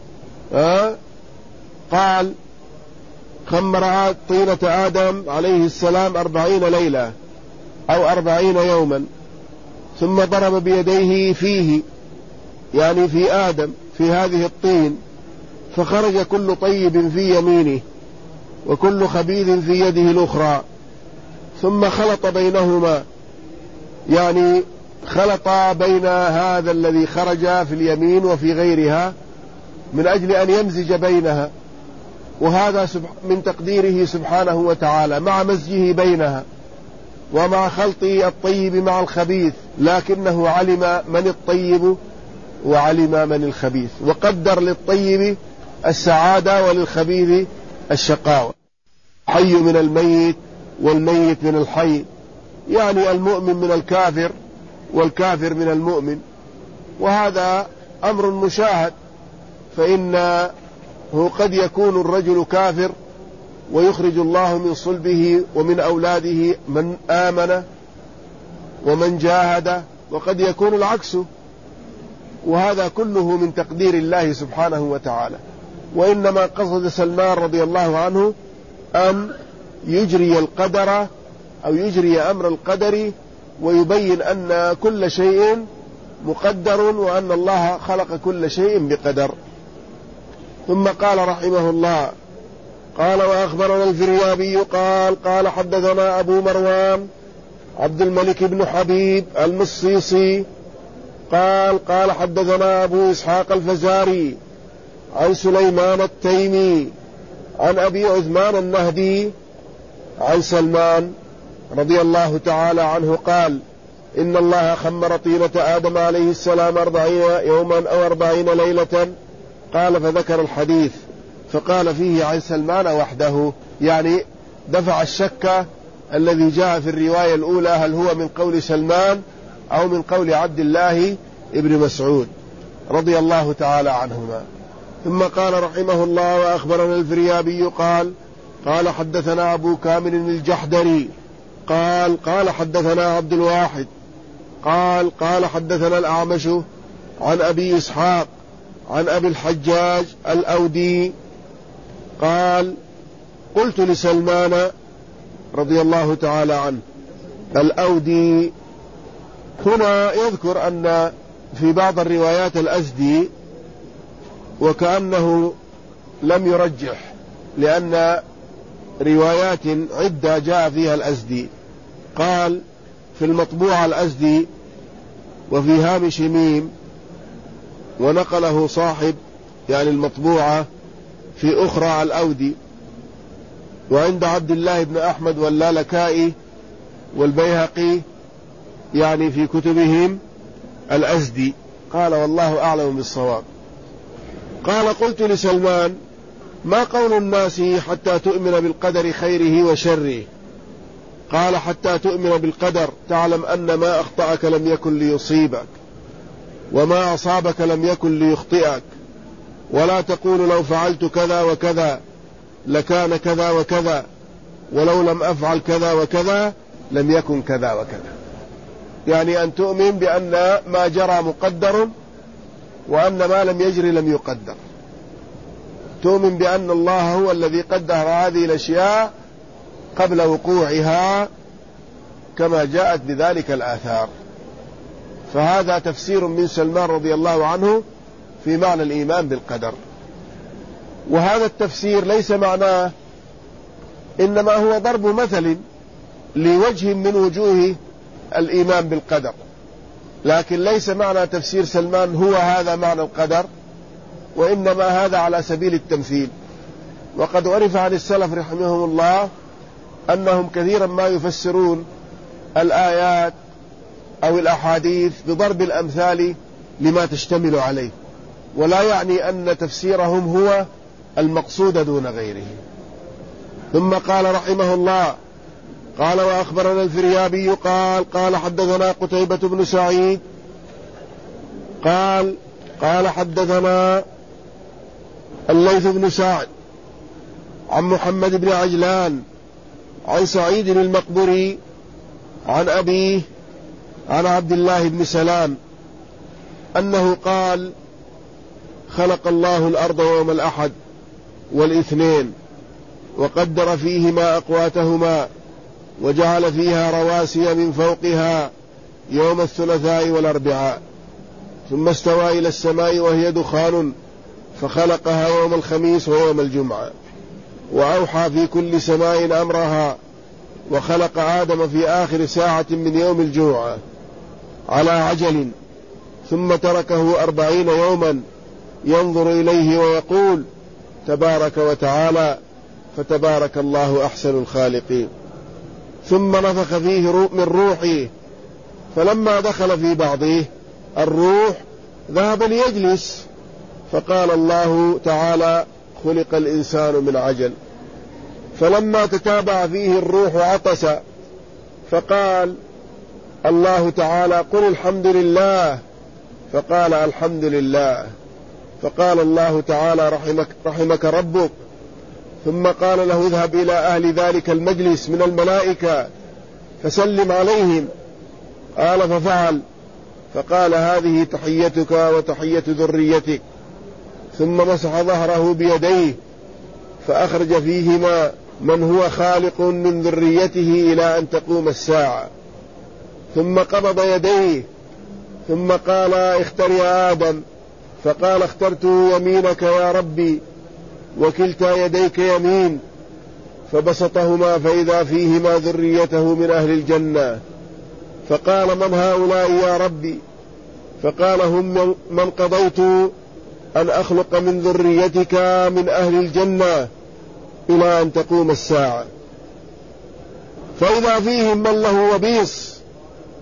قال خمر طينة آدم عليه السلام 40 ليلة أو 40 يوما، ثم ضرب بيديه فيه، يعني في آدم، في هذه الطين، فخرج كل طيب في يمينه وكل خبيث في يده الأخرى، ثم خلط بينهما، يعني خلط بين هذا الذي خرج في اليمين وفي غيرها من أجل أن يمزج بينها، وهذا من تقديره سبحانه وتعالى مع مزجه بينها ومع خلط الطيب مع الخبيث، لكنه علم من الطيب وعلم من الخبيث، وقدر للطيب السعادة وللخبيث الشقاوة. حي من الميت والميت من الحي، يعني المؤمن من الكافر والكافر من المؤمن، وهذا أمر مشاهد، فإنه قد يكون الرجل كافر ويخرج الله من صلبه ومن أولاده من آمن ومن جاهد، وقد يكون العكس، وهذا كله من تقدير الله سبحانه وتعالى. وإنما قصد سلمان رضي الله عنه أن يجري القدر أو يجري أمر القدر، ويبين أن كل شيء مقدر وأن الله خلق كل شيء بقدر. ثم قال رحمه الله: قال وأخبرنا الفريابي قال حدثنا أبو مروان عبد الملك بن حبيب المصيصي قال حدثنا أبو إسحاق الفزاري عن سليمان التيمي عن أبي عثمان النهدي عن سلمان رضي الله تعالى عنه قال: إن الله خمر طينة آدم عليه السلام 40 يوما أو 40 ليلة. قال فذكر الحديث فقال فيه عن سلمان وحده، يعني دفع الشك الذي جاء في الرواية الأولى هل هو من قول سلمان أو من قول عبد الله ابن مسعود رضي الله تعالى عنهما. ثم قال رحمه الله وأخبرنا الفريابي قال حدثنا أبو كامل الجحدري قال حدثنا عبد الواحد قال حدثنا الأعمش عن أبي إسحاق عن أبي الحجاج الأودي قال قلت لسلمان رضي الله تعالى عنه. الأودي هنا يذكر أن في بعض الروايات الأزدي، وكأنه لم يرجح لأن روايات عدة جاء فيها الأزدي. قال في المطبوعة الأزدي وفي هامش ميم، ونقله صاحب يعني المطبوعة في أخرى الأودي، وعند عبد الله بن أحمد واللالكائي والبيهقي يعني في كتبهم الأزدي. قال والله أعلم بالصواب. قال قلت لسلمان ما قول الناس حتى تؤمن بالقدر خيره وشره؟ قال حتى تؤمن بالقدر تعلم أن ما أخطأك لم يكن ليصيبك، وما أصابك لم يكن ليخطئك، ولا تقول لو فعلت كذا وكذا لكان كذا وكذا، ولو لم أفعل كذا وكذا لم يكن كذا وكذا. يعني أن تؤمن بأن ما جرى مقدر، وأن ما لم يجري لم يقدر. تؤمن بأن الله هو الذي قدر هذه الأشياء قبل وقوعها كما جاءت بذلك الآثار. فهذا تفسير من سلمان رضي الله عنه في معنى الإيمان بالقدر. وهذا التفسير ليس معناه، إنما هو ضرب مثل لوجه من وجوه الإيمان بالقدر، لكن ليس معنى تفسير سلمان هو هذا معنى القدر، وإنما هذا على سبيل التمثيل. وقد عرف عن السلف رحمهم الله أنهم كثيرا ما يفسرون الآيات أو الأحاديث بضرب الأمثال لما تشتمل عليه، ولا يعني أن تفسيرهم هو المقصود دون غيره. ثم قال رحمه الله قال وأخبرنا الفريابي قال حدثنا قتيبة بن سعيد قال حدثنا الليث بن سعد عن محمد بن عجلان عن سعيد المقبري عن أبيه عن عبد الله بن سلام أنه قال خلق الله الأرض يوم الأحد والاثنين، وقدر فيهما أقواتهما، وجعل فيها رواسي من فوقها يوم الثلاثاء والأربعاء، ثم استوى إلى السماء وهي دخان فخلقها يوم الخميس ويوم الجمعة، وأوحى في كل سماء أمرها، وخلق آدم في آخر ساعة من يوم الجمعة على عجل، ثم تركه 40 يوما ينظر إليه ويقول تبارك وتعالى، فتبارك الله أحسن الخالقين. ثم نفخ فيه من روحه، فلما دخل في بعضه الروح ذهب ليجلس، فقال الله تعالى خلق الإنسان من عجل. فلما تتابع فيه الروح عطس، فقال الله تعالى قل الحمد لله، فقال الحمد لله، فقال الله تعالى رحمك ربك، ثم قال له اذهب إلى أهل ذلك المجلس من الملائكة فسلم عليهم، قال ففعل، فقال هذه تحيتك وتحية ذريتك، ثم مسح ظهره بيديه فأخرج فيهما من هو خالق من ذريته إلى أن تقوم الساعة، ثم قبض يديه ثم قال اختر يا آدم، فقال اخترت يمينك يا ربي، وكلتا يديك يمين، فبسطهما فإذا فيهما ذريته من أهل الجنة، فقال من هؤلاء يا ربي؟ فقال هم من قضيت أن أخلق من ذريتك من أهل الجنة إلى أن تقوم الساعة، فإذا فيهم من له وبيص،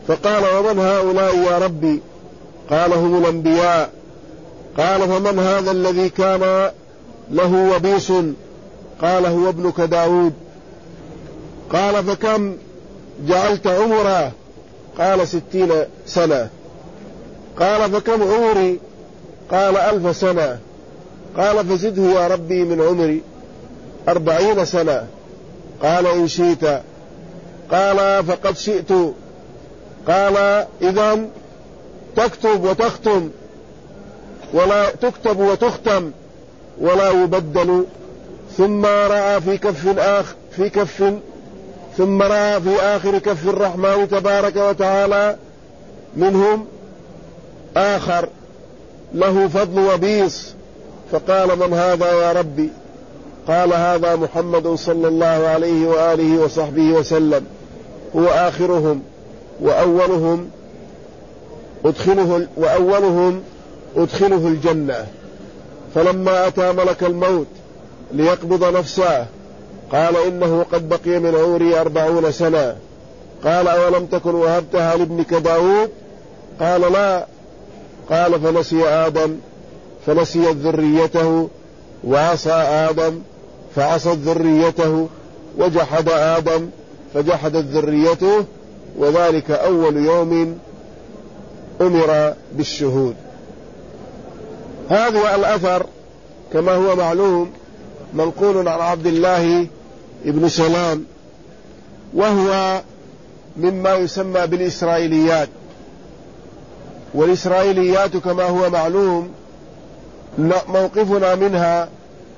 فقال: ومن هؤلاء يا ربي؟ قال: هم الأنبياء. قال: فمن هذا الذي كان له وبيص؟ قال: هو ابنك داود. قال: فكم جعلت عمره؟ قال: 60 سنة. قال: فكم عمري؟ قال: 1000 سنة. قال: فزده يا ربي من عمري 40 سنة. قال: إن شئت. قال: فقد شئت. قال: إذن تكتب وتختم، ولا تكتب وتختم ولا يبدل. ثم رأى في كف ثم رأى في آخر كف الرحمن تبارك وتعالى منهم آخر له فضل وبيص، فقال: من هذا يا ربي؟ قال: هذا محمد صلى الله عليه وآله وصحبه وسلم، هو آخرهم وأولهم أدخله الجنة. فلما أتى ملك الموت ليقبض نفسه قال: إنه قد بقي من عمري 40 سنة. قال: أولم تكن وهبتها لابنك داود؟ قال: لا. قال: فنسي آدم فنسيت ذريته، وعصى آدم فعصت ذريته، وجحد آدم فجحدت ذريته، وذلك أول يوم أمر بالشهود. هذا الأثر كما هو معلوم منقول عن عبد الله بن سلام، وهو مما يسمى بالإسرائيليات. والإسرائيليات كما هو معلوم موقفنا منها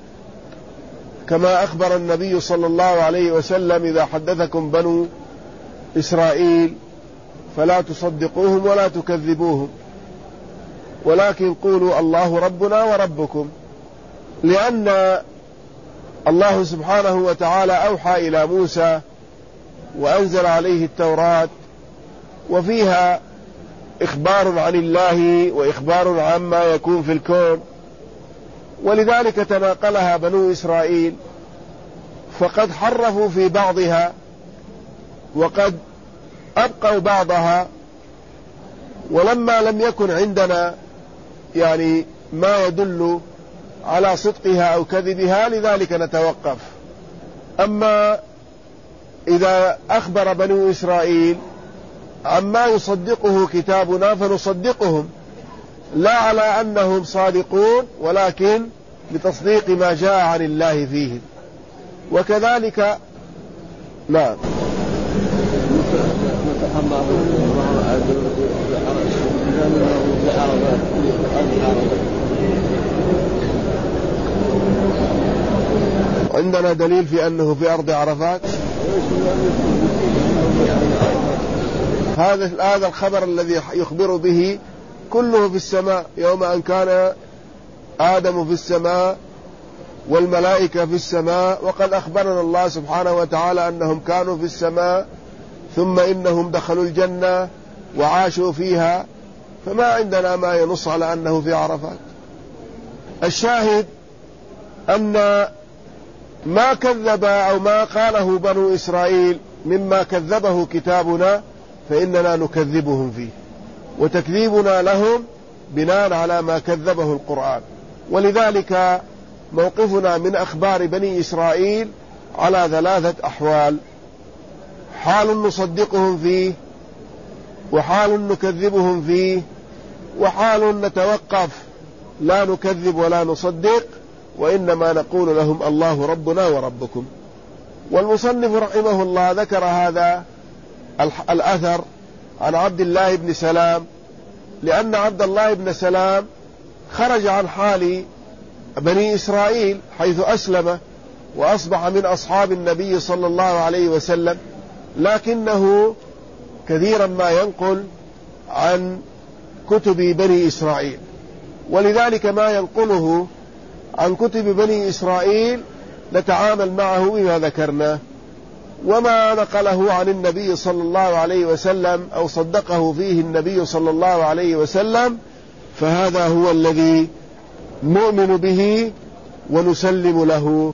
كما أخبر النبي صلى الله عليه وسلم: إذا حدثكم بنو إسرائيل فلا تصدقوهم ولا تكذبوهم، ولكن قولوا الله ربنا وربكم، لأن الله سبحانه وتعالى أوحى إلى موسى وأنزل عليه التوراة، وفيها إخبار عن الله وإخبار عما يكون في الكون، ولذلك تناقلها بنو إسرائيل، فقد حرفوا في بعضها وقد أبقوا بعضها. ولما لم يكن عندنا يعني ما يدل على صدقها أو كذبها لذلك نتوقف. أما إذا أخبر بنو إسرائيل عما يصدقه كتابنا فنصدقهم، لا على أنهم صادقون، ولكن لتصديق ما جاء عن الله فيهم. وكذلك نعم. عندنا دليل في أنه في أرض عرفات. هذا الخبر الذي يخبر به كله في السماء، يوم أن كان آدم في السماء والملائكة في السماء، وقد أخبرنا الله سبحانه وتعالى أنهم كانوا في السماء ثم إنهم دخلوا الجنة وعاشوا فيها، فما عندنا ما ينص على أنه في عرفات. الشاهد أن ما كذب أو ما قاله بنو إسرائيل مما كذبه كتابنا فإننا نكذبهم فيه، وتكذيبنا لهم بناء على ما كذبه القرآن. ولذلك موقفنا من أخبار بني إسرائيل على 3 أحوال: حال نصدقهم فيه، وحال نكذبهم فيه، وحال نتوقف لا نكذب ولا نصدق، وإنما نقول لهم الله ربنا وربكم. والمصنف رحمه الله ذكر هذا الأثر عن عبد الله بن سلام، لأن عبد الله بن سلام خرج عن حال بني إسرائيل حيث أسلم وأصبح من أصحاب النبي صلى الله عليه وسلم، لكنه كثيرا ما ينقل عن كتب بني إسرائيل، ولذلك ما ينقله عن كتب بني إسرائيل نتعامل معه بما ذكرناه. وما نقله عن النبي صلى الله عليه وسلم أو صدقه فيه النبي صلى الله عليه وسلم فهذا هو الذي نؤمن به ونسلم له